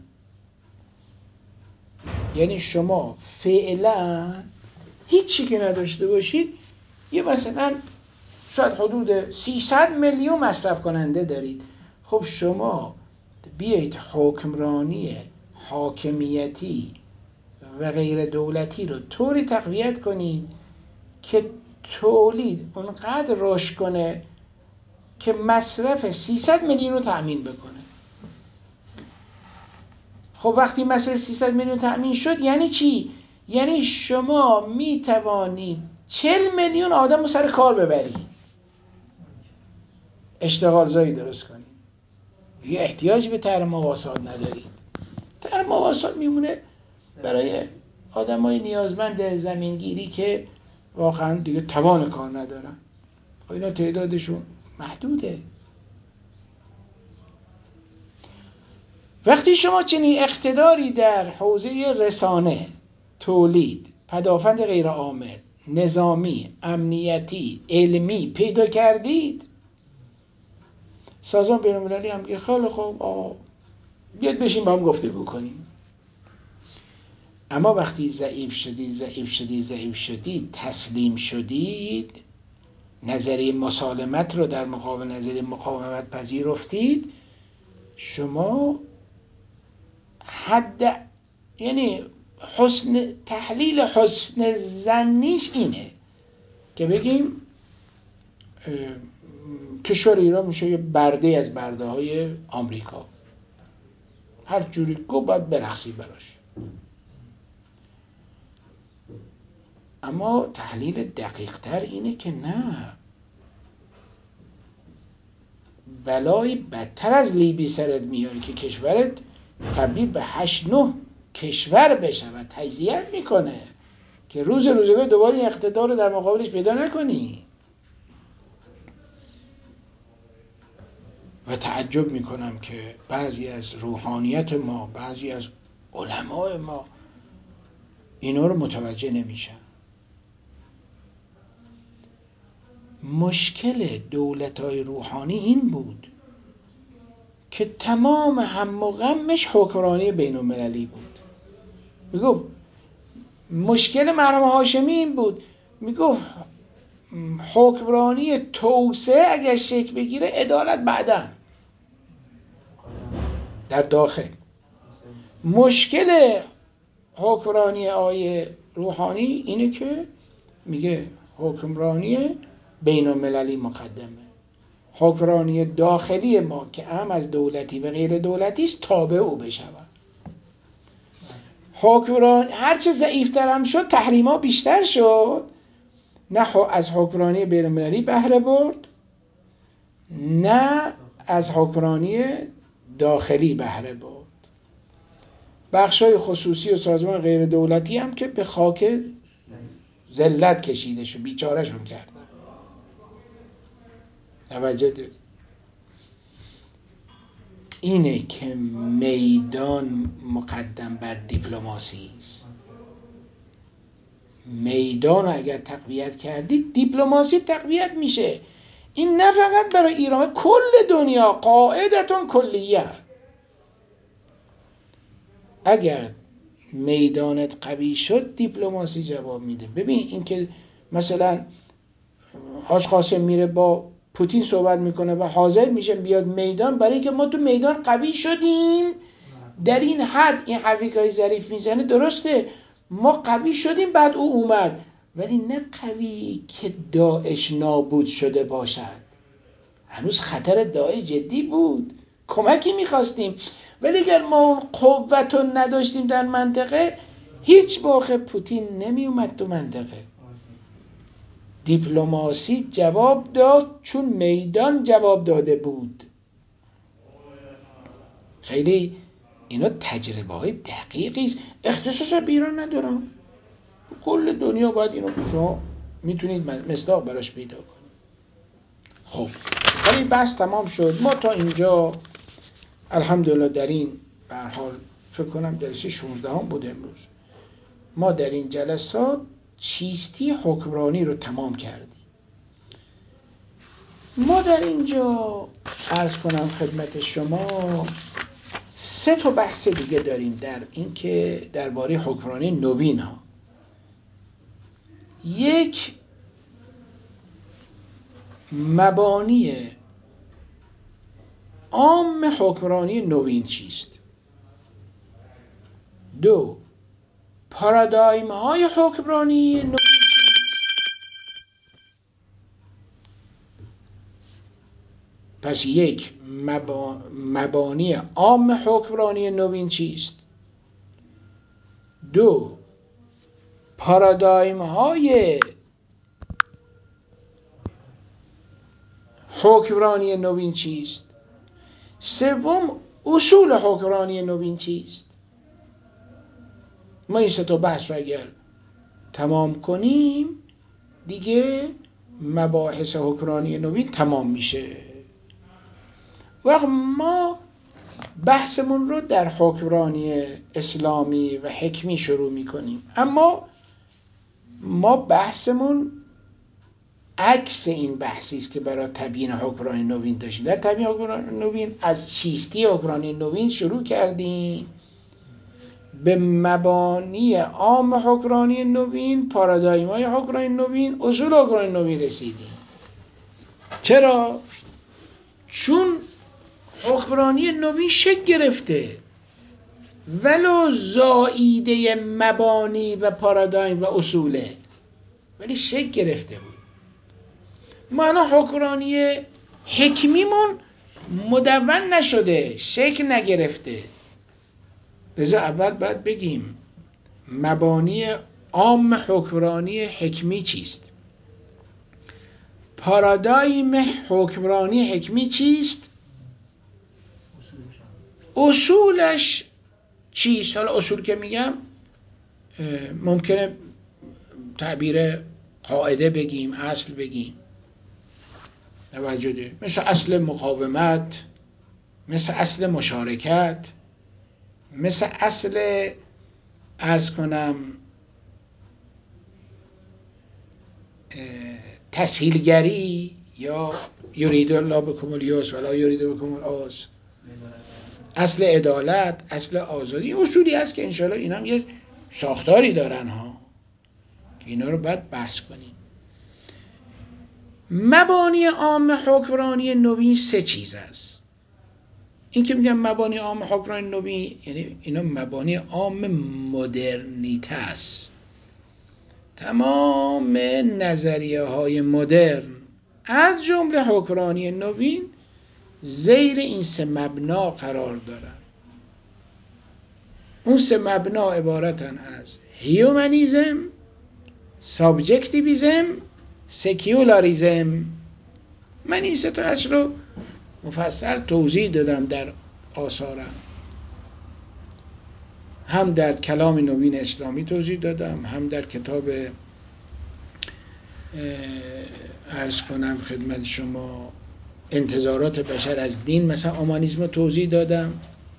یعنی شما فعلا هیچی که نداشته باشید، یه مثلا شاید حدود 300 میلیون مصرف کننده دارید. خب شما بیایید حکمرانی حاکمیتی و غیر دولتی رو طوری تقویت کنید که تولید اونقدر رشد کنه که مصرف 300 میلیون رو تأمین بکنه. خب وقتی مصرف 300 میلیون تأمین شد یعنی چی؟ یعنی شما می توانید 40 میلیون آدم رو سر کار ببرید، اشتغال زایی درست کنید. دیگه احتیاج به طرح مواسات ندارید. طرح مواسات میمونه برای آدمای نیازمند زمینگیری که واقعا دیگه توان کار ندارن. اینا تعدادشون محدوده. وقتی شما چنین اقتداری در حوزه رسانه، تولید، پدافند غیر عامل، نظامی، امنیتی، علمی پیدا کردید، سازمان بین المللی هم که خیلی خوب بیاد بشین با هم گفتگو کنیم. اما وقتی ضعیف شدید، تسلیم شدید، نظریه مسالمت رو در مقابل نظریه مقاومت پذیرفتید، شما یعنی تحلیل حسن ظنیش اینه که بگیم کشور ایران میشه یه برده از برده های آمریکا، هر جوری گو باید برقصی براش. اما تحلیل دقیق تر اینه که نه، بلای بدتر از لیبی سرت میاره که کشورت تبدیل به 8-9 کشور بشه و تجزیه میکنه که روزگار دوباره اقتدار رو در مقابلش پیدا نکنی. و تعجب میکنم که بعضی از روحانیت ما، بعضی از علمای ما اینا رو متوجه نمیشن. مشکل دولت‌های روحانی این بود که تمام هم و غمش حکمرانی بین المللی بود. میگفت مشکل مرحوم هاشمی این بود، میگفت حکمرانی توسعه اگر شکل بگیره، عدالت بعداً در داخل. مشکل حکمرانی آقای روحانی اینه که میگه حکمرانی بین المللی مقدمه، حکمرانی داخلی ما که هم از دولتی و غیر دولتی است تابع او بشود. حکمران هرچه ضعیفتر هم شد، تحریما بیشتر شد، نه از حکمرانی بین المللی بهره برد، نه از حکمرانی داخلی بهره برد. بخشای خصوصی و سازمان غیر دولتی هم که به خاک ذلت کشیده شد، بیچارهشون کردن. توجه دارید؟ اینه که میدان مقدم بر دیپلماسی است. میدان رو اگر تقویت کردید دیپلماسی تقویت میشه. این نه فقط برای ایران، کل دنیا قاعدتون کلیه. اگر میدانت قوی شد دیپلماسی جواب میده. ببین این که مثلا حاج قاسم میره با پوتین صحبت میکنه و حاضر میشه بیاد میدان، برای اینکه ما تو میدان قوی شدیم. در این حد این حرفی که ظریف میزنه درسته، ما قوی شدیم بعد او اومد، ولی نه قوی که داعش نابود شده باشد. هنوز خطر داعش جدی بود، کمکی میخواستیم، ولی اگر ما اون قوت رو نداشتیم در منطقه، هیچ موقع پوتین نمی اومد تو منطقه. دیپلماسی جواب داد چون میدان جواب داده بود. خیلی اینا تجربه های دقیقی است، اختصاص به ایران ندارم، کل دنیا باید اینو شما میتونید مصداق براش پیدا کنید. خب ولی بحث تمام شد. ما تا اینجا الحمدلله در این به هر حال فکر کنم جلسه 16 هم بود امروز، ما در این جلسات چیستی حکمرانی رو تمام کردیم. ما در اینجا عرض کنم خدمت شما 3 تا بحث دیگه داریم در این که درباره حکمرانی نوین ها. یک، مبانی عام حکمرانی نوین چیست؟ 2، پارادایم های حکمرانی نوین چیست؟ پس یک، مبانی عام حکمرانی نوین چیست؟ 2، پارادایم های حکمرانی نوین چیست؟ 3، اصول حکمرانی نوین چیست؟ ما این 3 تا بحث رو اگر تمام کنیم دیگه مباحث حکمرانی نوین تمام میشه. وقت ما بحثمون رو در حکمرانی اسلامی و حکمی شروع میکنیم، اما ما بحثمون عکس این بحثی است که برای تبیین حکمرانی نوین داشتیم. در تبیین حکمرانی نوین از چیستی حکمرانی نوین شروع کردیم، به مبانی عام حکمرانی نوین، پارادایم‌های حکمرانی نوین، اصول حکمرانی نوین رسیدیم. چرا؟ چون حکمرانی نوین شکل گرفته ولو زائیده مبانی و پارادایم و اصوله، ولی شکل گرفته بود. ما الان حکمرانی حکمیمون مدون نشده، شکل نگرفته. لذا اول باید بگیم مبانی عام حکمرانی حکمی چیست؟ پارادایم حکمرانی حکمی چیست؟ اصولش چیست؟ حالا اصول که میگم ممکنه تعبیر قاعده بگیم، اصل بگیم. توجه دارید؟ مثل اصل مقاومت، مثل اصل مشارکت، مثل اصل عرض کنم تسهیلگری، یا یرید الله بکم الیسر ولا یرید بکم العسر، اصل عدالت، اصل آزادی. اصولی هست که انشاءالله این هم یه ساختاری دارن ها، اینا رو باید بحث کنیم. مبانی عام حکمرانی نوین 3 چیز است. این که میگم مبانی عام حکمرانی نوین یعنی اینا مبانی عام مدرنیته است. تمام نظریه های مدرن از جمله حکمرانی نوین زیر این 3 مبنا قرار دارن. اون 3 مبنا عبارتن از هیومنیزم، سابجکتیویزم، سکیولاریزم. من این 3 تاش رو مفصل توضیح دادم در آثارم. هم در کلام نوین اسلامی توضیح دادم، هم در کتاب عرض کنم خدمت شما انتظارات بشر از دین مثلا اومانیسم رو توضیح دادم،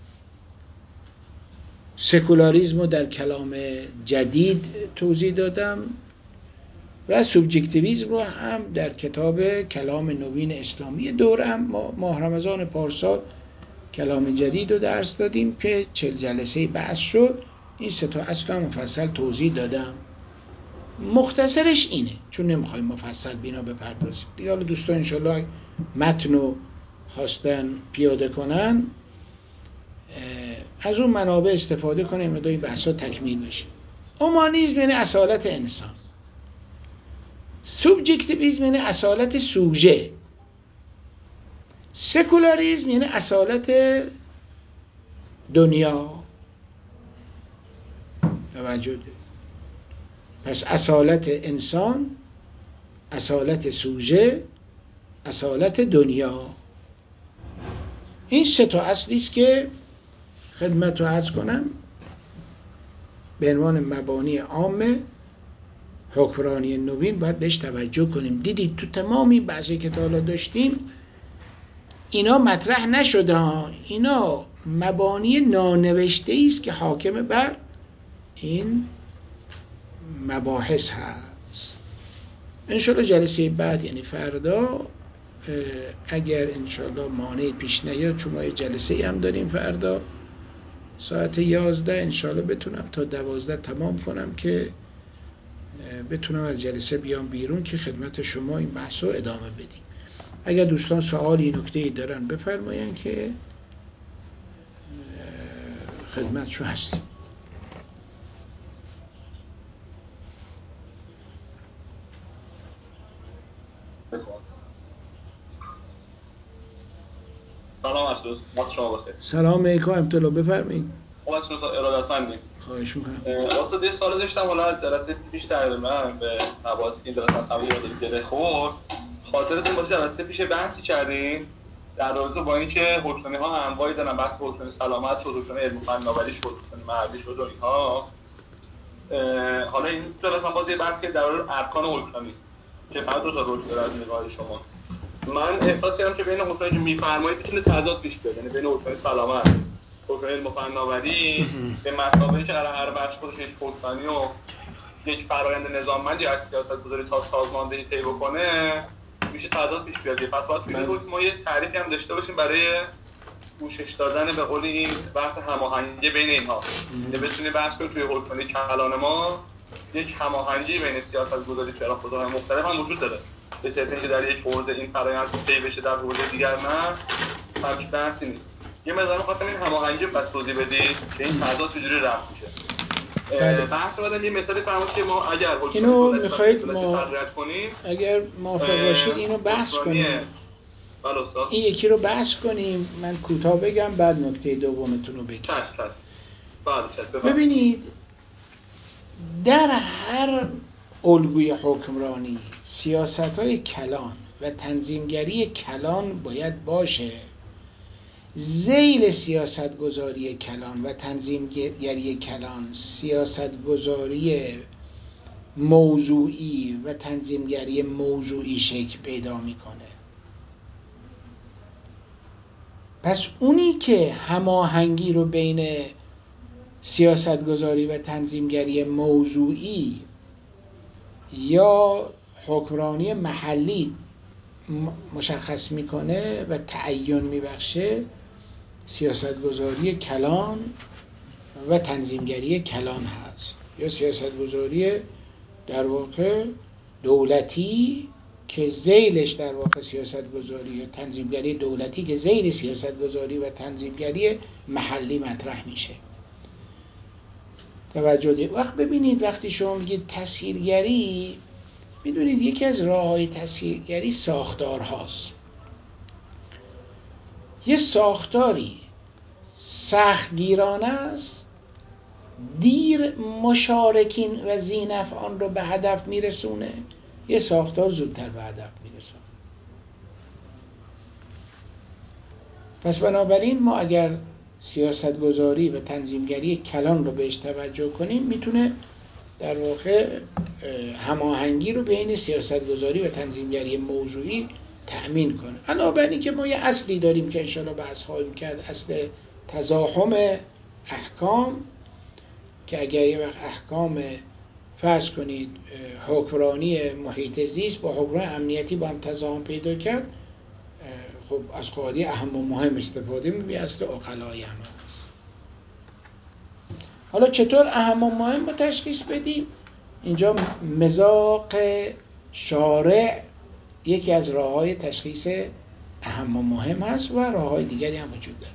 سکولاریسم رو در کلام جدید توضیح دادم و سوبژکتیویسم رو هم در کتاب کلام نوین اسلامی دورم ماه رمضان پارسال کلام جدید رو درس دادیم که 40 جلسه بحث شد. این سه تا اصل هم مفصل توضیح دادم. مختصرش اینه، چون نمیخوایم مفصل بینا بپردازیم دیگه. حالا دوستان انشالله متن رو خواستن پیاده کنن از اون منابع استفاده کنیم تا این بحثا تکمیل بشه. اومانیسم یعنی اصالت انسان، سوبژکتیویسم یعنی اصالت سوژه، سکولاریسم یعنی اصالت دنیا. توجه ده. پس اصالت انسان، اصالت سوژه، اصالت دنیا، این سه تا اصلی است که خدمت رو عرض کنم به عنوان مبانی عامه حکمرانی نوین باید بهش توجه کنیم. دیدید تو تمام این بحثی که تا حالا داشتیم اینا مطرح نشده، اینا مبانی نانوشته است که حاکم بر این مباحث هست. انشالله جلسه بعد یعنی فردا اگر انشالله مانع پیش نیاد، چون ما جلسه هم داریم فردا ساعت 11 انشالله بتونم تا 12 تمام کنم که بتونم از جلسه بیام بیرون که خدمت شما این بحث رو ادامه بدیم. اگر دوستان سوالی نکته‌ای دارن بفرمایین که خدمتشون هستیم. سلام اسدود، وقت شما بخیر. سلام علیکم ورحمة الله، بفرمایید. اسدود ارادتمندیم. خواهش میکنم. واسه یه سوال داشتم، حالا جلسه پیش تقریبا به مباحثی که درس قبلی رو گره خورد. خاطرتون باشه جلسه پیش بحثی کردیم در رابطه با اینکه حکمرانی ها انواعی دارن، بحث حکمرانی سلامت شد، حکمرانی علم و فناوری شد، حکمرانی مردی شد و اینها. حالا این جلسه باز یه بحث که در مورد ارکان حکمرانی که فقط دو تا رکن داره از نگاه شما. من احساس کردم که بین حکمرانی که میفرمایید میتونه تضاد پیش بیاد، یعنی بین حکمرانی سلامت، حکمرانی علم و فناوری به مثابه‌ای که قرار هر بخش خودش یک حکمرانی و یک فرآیند نظاممندی از سیاست‌گذاری تا سازماندهی طی بکنه، میشه تضاد پیش بیاد. پس باید توی حکم ما یه تعریفی هم داشته باشیم برای پوشش دادن به قول این بحث هماهنگی بین اینها. یعنی بتونیم بحث کنیم توی حکمرانی کلان ما یک هماهنگی بین سیاست‌گذاری فراخوردهای مختلف هم وجود داره. به صرف اینکه در یک حوزه این فرآیند طی بشه در حوزه دیگر نه، همچین بحثی نیست. یه مقدار خواستم این هماهنگی رو پس توضیح بدید که این تضاد چجوری رفع میشه. بحث بعدم یه مثالی فرمود که ما اگر اینو میخواید ما کنیم، اگر موافق باشید اینو بحث کنیم. این یکی رو بحث کنیم، من کوتاه بگم بعد نکته دومتون رو بگم. ببینید در هر الگوی حکمرانی سیاست‌های کلان و تنظیمگری کلان باید باشه. ذیل سیاست‌گذاری کلان و تنظیمگری کلان سیاست‌گذاری موضوعی و تنظیمگری موضوعی شکل پیدا میکنه. پس اونی که هماهنگی رو بین سیاست‌گذاری و تنظیمگری موضوعی یا حکمرانی محلی مشخص میکنه و تعین میبخشه، سیاست‌گذاری کلان و تنظیمگری کلان هست، یا سیاست‌گذاری در واقع دولتی که ذیلش در واقع سیاست‌گذاری یا تنظیمگری دولتی که ذیل سیاست‌گذاری و تنظیمگری محلی مطرح میشه. توجه دید. وقت ببینید وقتی شما میگید تسهیلگری، میدونید یکی از راه‌های تسهیلگری ساختارهاست. یه ساختاری سختگیرانه است، دیر مشارکین و ذینفعان رو به هدف میرسونه، یه ساختار زودتر به هدف میرسونه. پس بنابراین ما اگر سیاستگذاری و تنظیمگری کلان رو بهش توجه کنیم، میتونه در واقع هماهنگی رو بین سیاستگذاری و تنظیمگری موضوعی تأمین کنه. علاوه بر اینکه ما یه اصلی داریم که انشاءالله بحث خواهیم کرد، اصل تزاحم احکام، که اگر یه وقت احکام فرض کنید حکمرانی محیط زیست با حکمرانی امنیتی با هم تزاحم پیدا کرد، خب از قاعده اهم و مهم استفاده می‌کنیم، اصل عقلای هم هست. حالا چطور اهم و مهم رو تشخیص بدیم؟ اینجا مذاق شارع یکی از راه‌های تشخیص اهم و مهم هست و راه‌های دیگری هم وجود داره.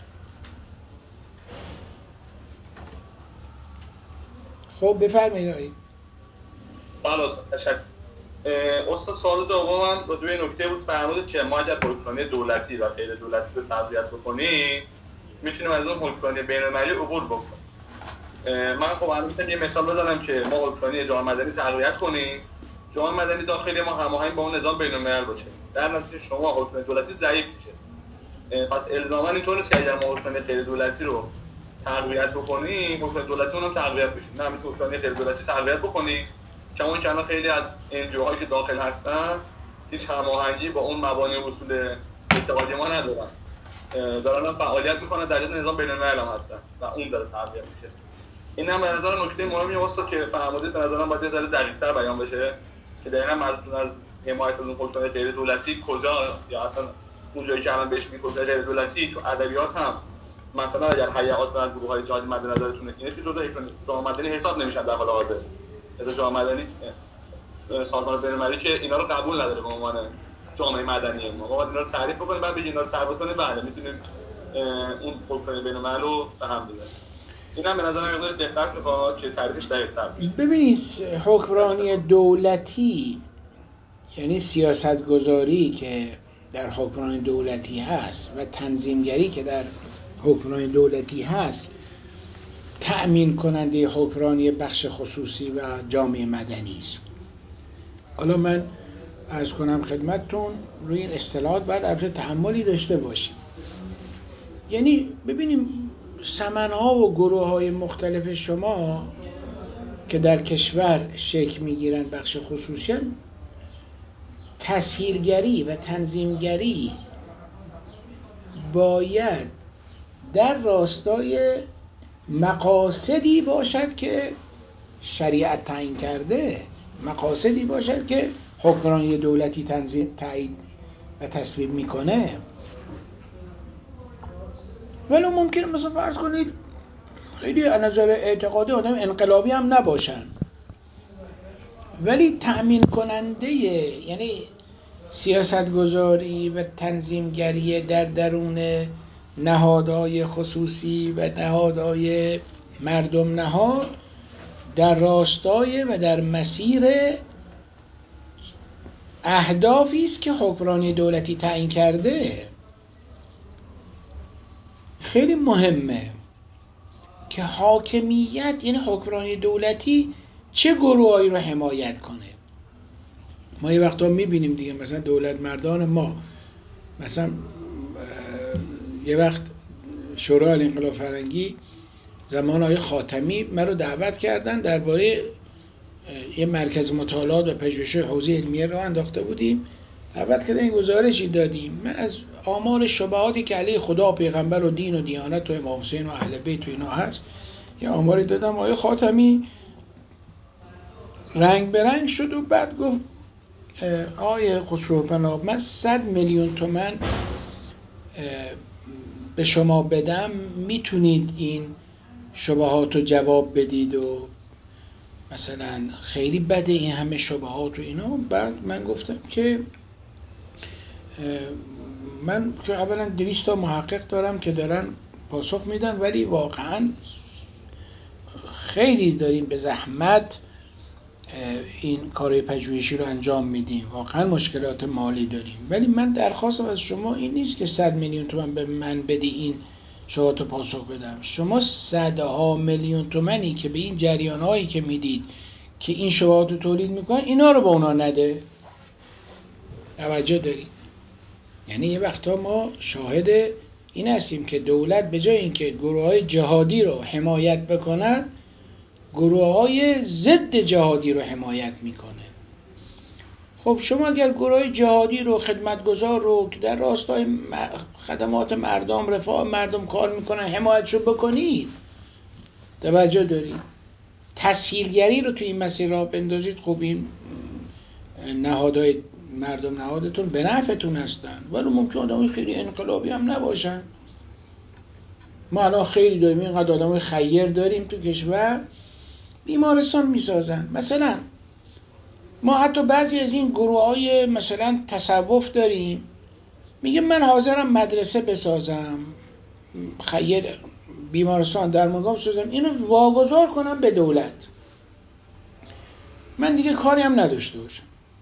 خب بفرمایید آقای. بله تشکر. استاد سوال دومم راجع به نکته بود، فرمودید که ما اگر حکمرانی دولتی و غیر دولتی رو تقویت بکنیم میتونیم از اون حکمرانی بین‌المللی عبور بکنیم. من خب الان میتونم یه مثال بزنم که ما حکمرانی جامعه مدنی تقویت کنیم، جامعه مدنی داخلی ما هماهنگ با اون نظام بین‌الملل باشه، در نتیجه شما حکمرانی دولتی ضعیف میشه. پس الزاما اینطور نیست که اگر ما حکمرانی غیر دولتی رو تقویت بکنیم حکمرانی دولتی اونم تقویت بشه. نه، میتونیم حکمرانی غیر دولتی تقویت بکنیم، کما که الان خیلی از NGO-هایی که داخل هستن هیچ هماهنگی با اون مبانی و اصول اتحادیه ما ندارن، دارن فعالیت میکنن در جهت نظام بین‌الملل هم هستن و اون داره تقویت میشه. این هم به نظر نکته مهمی واسه که فرمودید به نظرم باید یه ذره دقیق‌تر بیان بشه که دقیقاً منظورتون از حمایت از اون حکمرانی غیر دولتی کجا، یا اصلا اون جایی که الان بهش میگن غیر دولتی تو ادبیات هم مثلا اگر هیئات و گروه‌های جهانی مد نظرتونه اینه که جزء جامعه مدنی حساب نمیشن در حال حاضر. مثلا جامعه مدنی سازمان بین‌المللی که اینا رو قبول نداره به عنوان جامعه مدنی. ما باید اینا رو تعریف بکنیم، بعد بگیم اینا رو تعریف کنیم، بعد میتونیم اون حکمرانی بین‌الملل رو به هم بزنیم. اینم به نظر من دقت می‌خواد که تعریفش دقیق‌تر بشه. ببینید حکمرانی دولتی یعنی سیاستگذاری که در حکمرانی دولتی هست و تنظیمگری که در حکمرانی دولتی هست تأمین کننده حکمرانی بخش خصوصی و جامعه مدنی است. حالا من عرض کنم خدمتتون روی این اصطلاحات باید البته تأملی داشته باشیم. یعنی ببینیم سمن‌ها و گروه‌های مختلف شما که در کشور شکل می‌گیرن بخش خصوصی، تسهیلگری و تنظیمگری باید در راستای مقاصدی باشد که شریعت تعیین کرده، مقاصدی باشد که حکمرانی دولتی تنظیم تایید و تصویب میکنه. ولی ممکنه مثلا فرض کنید خیلی از نظر اعتقادی آدم انقلابی هم نباشن، ولی تأمین کننده یعنی سیاستگذاری و تنظیمگری در درون نهادهای خصوصی و نهادهای مردم نهاد در راستای و در مسیر اهدافی است که حکمرانی دولتی تعیین کرده. خیلی مهمه که حاکمیت یعنی حکمرانی دولتی چه گروهایی رو حمایت کنه. ما یه وقتا میبینیم دیگه، مثلا دولت مردان ما، مثلا یه وقت شورای انقلاب فرنگی زمان آقای خاتمی من رو دعوت کردن درباره یه مرکز مطالعات و پژوهش‌های حوزه علمیه رو انداخته بودیم، دعوت کردن این گزارشی دادیم. من از آمار شبهاتی که علیه خدا و پیغمبر و دین و دیانت و امام حسین و اهل بیت و اینا هست یه آماری دادم. آقای خاتمی رنگ به رنگ شد و بعد گفت آقای خسرو پناه من 100 میلیون تومان به شما بدم، میتونید این شبهات رو جواب بدید و مثلا خیلی بده این همه شبهات و اینا. بعد من گفتم که من که اولا 200 تا محقق دارم که دارن پاسخ میدن، ولی واقعا خیلی داریم به زحمت این کارهای پژوهشی رو انجام میدیم، واقعا مشکلات مالی داریم، ولی من درخواستم از شما این نیست که 100 میلیون تومان به من بدی این شبهات رو پاسخ بدم. شما صدها میلیون تومانی که به این جریان‌هایی که میدید که این شبهات رو تولید میکنن اینا رو به اونا نده. توجه دارید؟ یعنی یه وقتا ما شاهد این هستیم که دولت به جای اینکه گروه‌های جهادی رو حمایت بکند، گروه‌های ضد جهادی رو حمایت میکنه. خب شما اگر گروه‌های جهادی رو، خدمتگزار رو که در راستای خدمات مردم، رفاه مردم کار میکنن، حمایتشو بکنید، توجه دارید، تسهیلگری رو تو این مسیر راه بندازید، خب این نهادهای مردم نهادتون به نفعتون هستن، ولی ممکن آدمای خیلی انقلابی هم نباشن. ما الان خیلی داریم، اینقدر آدمای خیر داریم تو کشور، بیمارستان میسازن. مثلا ما حتی بعضی از این گروه‌های مثلا تصوف داریم، میگه من حاضرم مدرسه بسازم، خیر بیمارستان درمانگاه بسازم، اینو واگذار کنم به دولت، من دیگه کاری هم نداشته باشم.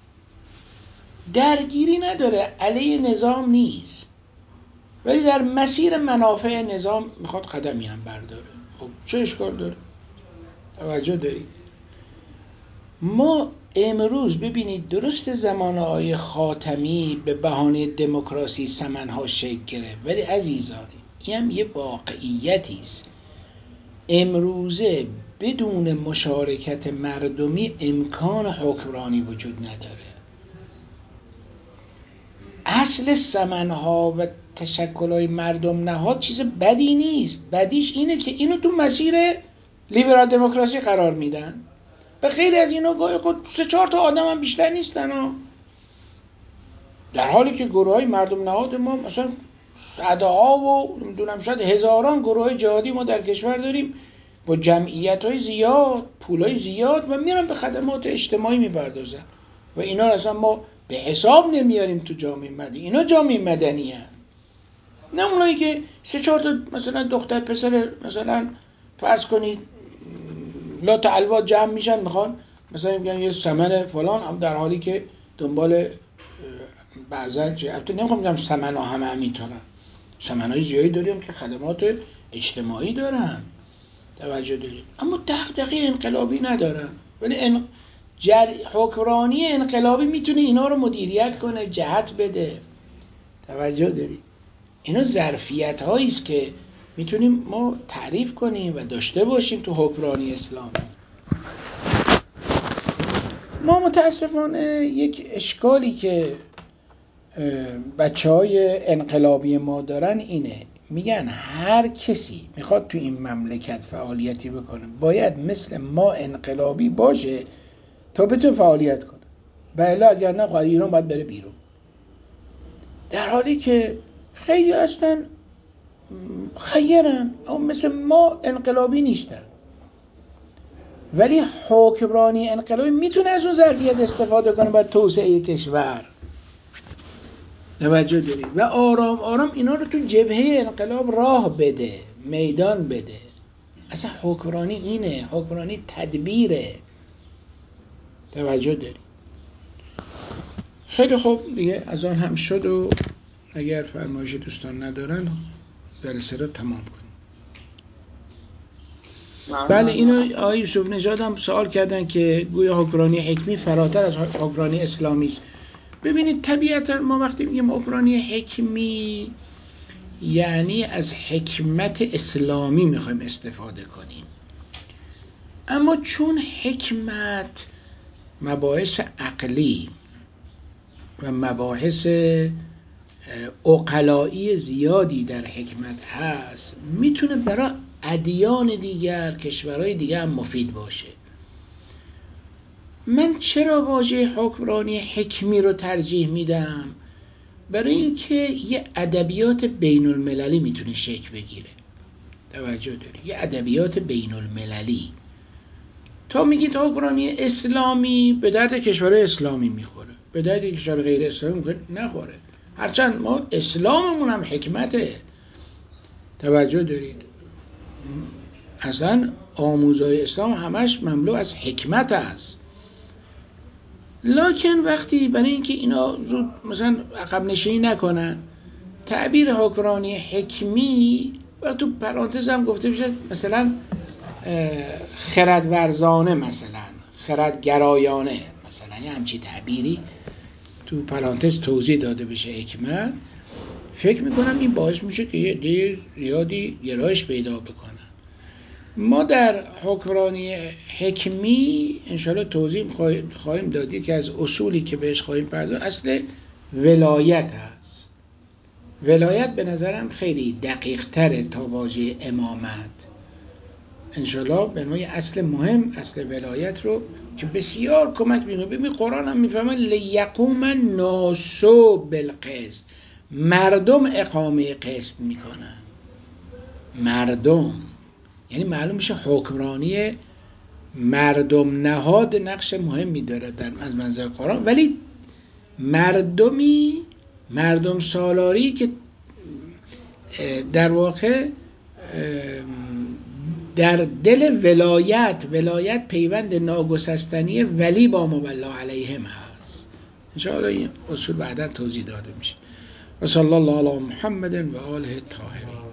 درگیری نداره، علیه نظام نیست، ولی در مسیر منافع نظام میخواد قدمی هم برداره. خب چه اشکال داره؟ توجه دارید. ما امروز ببینید، درست زمان آقای خاتمی به بهانه دموکراسی سمنها شکل گرفت، ولی عزیزان این هم یه واقعیتی است. امروزه بدون مشارکت مردمی امکان حکمرانی وجود نداره. اصل سمنها و تشکل‌های مردم نهاد چیز بدی نیست، بدیش اینه که اینو تو مسیر لیبرال دموکراسی قرار میدن و خیلی از اینا گاهی خود 3-4 تا آدم هم بیشتر نیستن ها. در حالی که گروه‌های مردم نهاد ما مثلا صدها و نمیدونم شاید هزاران گروه‌های جهادی ما در کشور داریم با جمعیت‌های زیاد، پول‌های زیاد، و میرن به خدمات اجتماعی میپردازن و اینا اصلا ما به حساب نمیاریم تو جامعه مدنی. اینا جامعه مدنی هست، نه اونایی که 3-4 تا مثلا دختر پسر مثلا فرض کنید لا تعلوا جمع میشن میخوان مثلا میگن یه ثمن فلان، هم در حالی که دنبال بعضا البته نمیخوام بگم ثمن ها همه همینطورن، ثمن های زیادی داریم که خدمات اجتماعی دارن، توجه دارید، اما دغدغه انقلابی ندارن. ولی حکمرانی انقلابی میتونه اینا رو مدیریت کنه، جهت بده، توجه دارید. اینا ظرفیت هایی است که میتونیم ما تعریف کنیم و داشته باشیم تو حکمرانی اسلامی. ما متاسفانه یک اشکالی که بچهای انقلابی ما دارن اینه، میگن هر کسی میخواد تو این مملکت فعالیتی بکنه باید مثل ما انقلابی باشه تا بتونه فعالیت کنه، بله اگر نه ایران باید بره بیرون. در حالی که خیلی هستن خیرن اما مثل ما انقلابی نیستن، ولی حکمرانی انقلابی میتونه از اون ظرفیت استفاده کنه برای توسعه کشور، توجه دارید، و آرام آرام اینا رو تو جبهه انقلاب راه بده، میدان بده. اصلا حکمرانی اینه، حکمرانی تدبیره، توجه دارید. خیلی خوب دیگه از آن هم شد و اگر فرمایش دوستان ندارن جلسه رو تمام کنیم. بله اینو آقای یوسف نژاد هم سوال کردن که گویا حکمرانی حکمی فراتر از حکمرانی اسلامی است. ببینید طبیعتا ما وقتی میگیم حکمرانی حکمی یعنی از حکمت اسلامی میخوایم استفاده کنیم، اما چون حکمت مباحث عقلی و مباحث عقلایی زیادی در حکمت هست، میتونه برای ادیان دیگر، کشورهای دیگر هم مفید باشه. من چرا واژه حکمرانی حکمی رو ترجیح میدم؟ برای اینکه یه ادبیات بین المللی میتونه شکل بگیره، توجه داری، یه ادبیات بین المللی. تا میگید حکمرانی اسلامی به درد کشورهای اسلامی میخوره، به درد کشور غیر اسلامی نخوره، هرچند ما اسلاممون هم حکمته، توجه دارید، اصلا آموزهای اسلام همش مملو از حکمت است. لکن وقتی برای اینکه اینا زود مثلا عقب نشینی نکنن، تعبیر حکمرانی حکمی و تو پرانتز هم گفته بشه مثلا خردورزانه، مثلا خردگرایانه، مثلا یه همچی تعبیری تو پرانتز توضیح داده بشه حکمت، فکر میکنم این باعث میشه که یه عده زیادی گرایش پیدا بکنن. ما در حکمرانی حکمی انشاءالله توضیح خواهیم دادی که از اصولی که بهش خواهیم پرداخت اصل ولایت هست. ولایت به نظرم خیلی دقیق تره تا واژه امامت. انشاءالله به نوعی اصل مهم، اصل ولایت رو که بسیار کمک میکنه. ببین قرآن هم میفهمه لیقوم الناس بالقسط، مردم اقامه قسط میکنن. مردم یعنی معلوم میشه حکمرانی مردم نهاد نقش مهمی داره از منظر قرآن، ولی مردم سالاری که در واقع در دل ولایت پیوند ناگسستنی ولی با مولا علیهم هست. انشاءالله این اصول بعدا توضیح داده میشه. و صلی الله علی محمد و آله الطاهرین.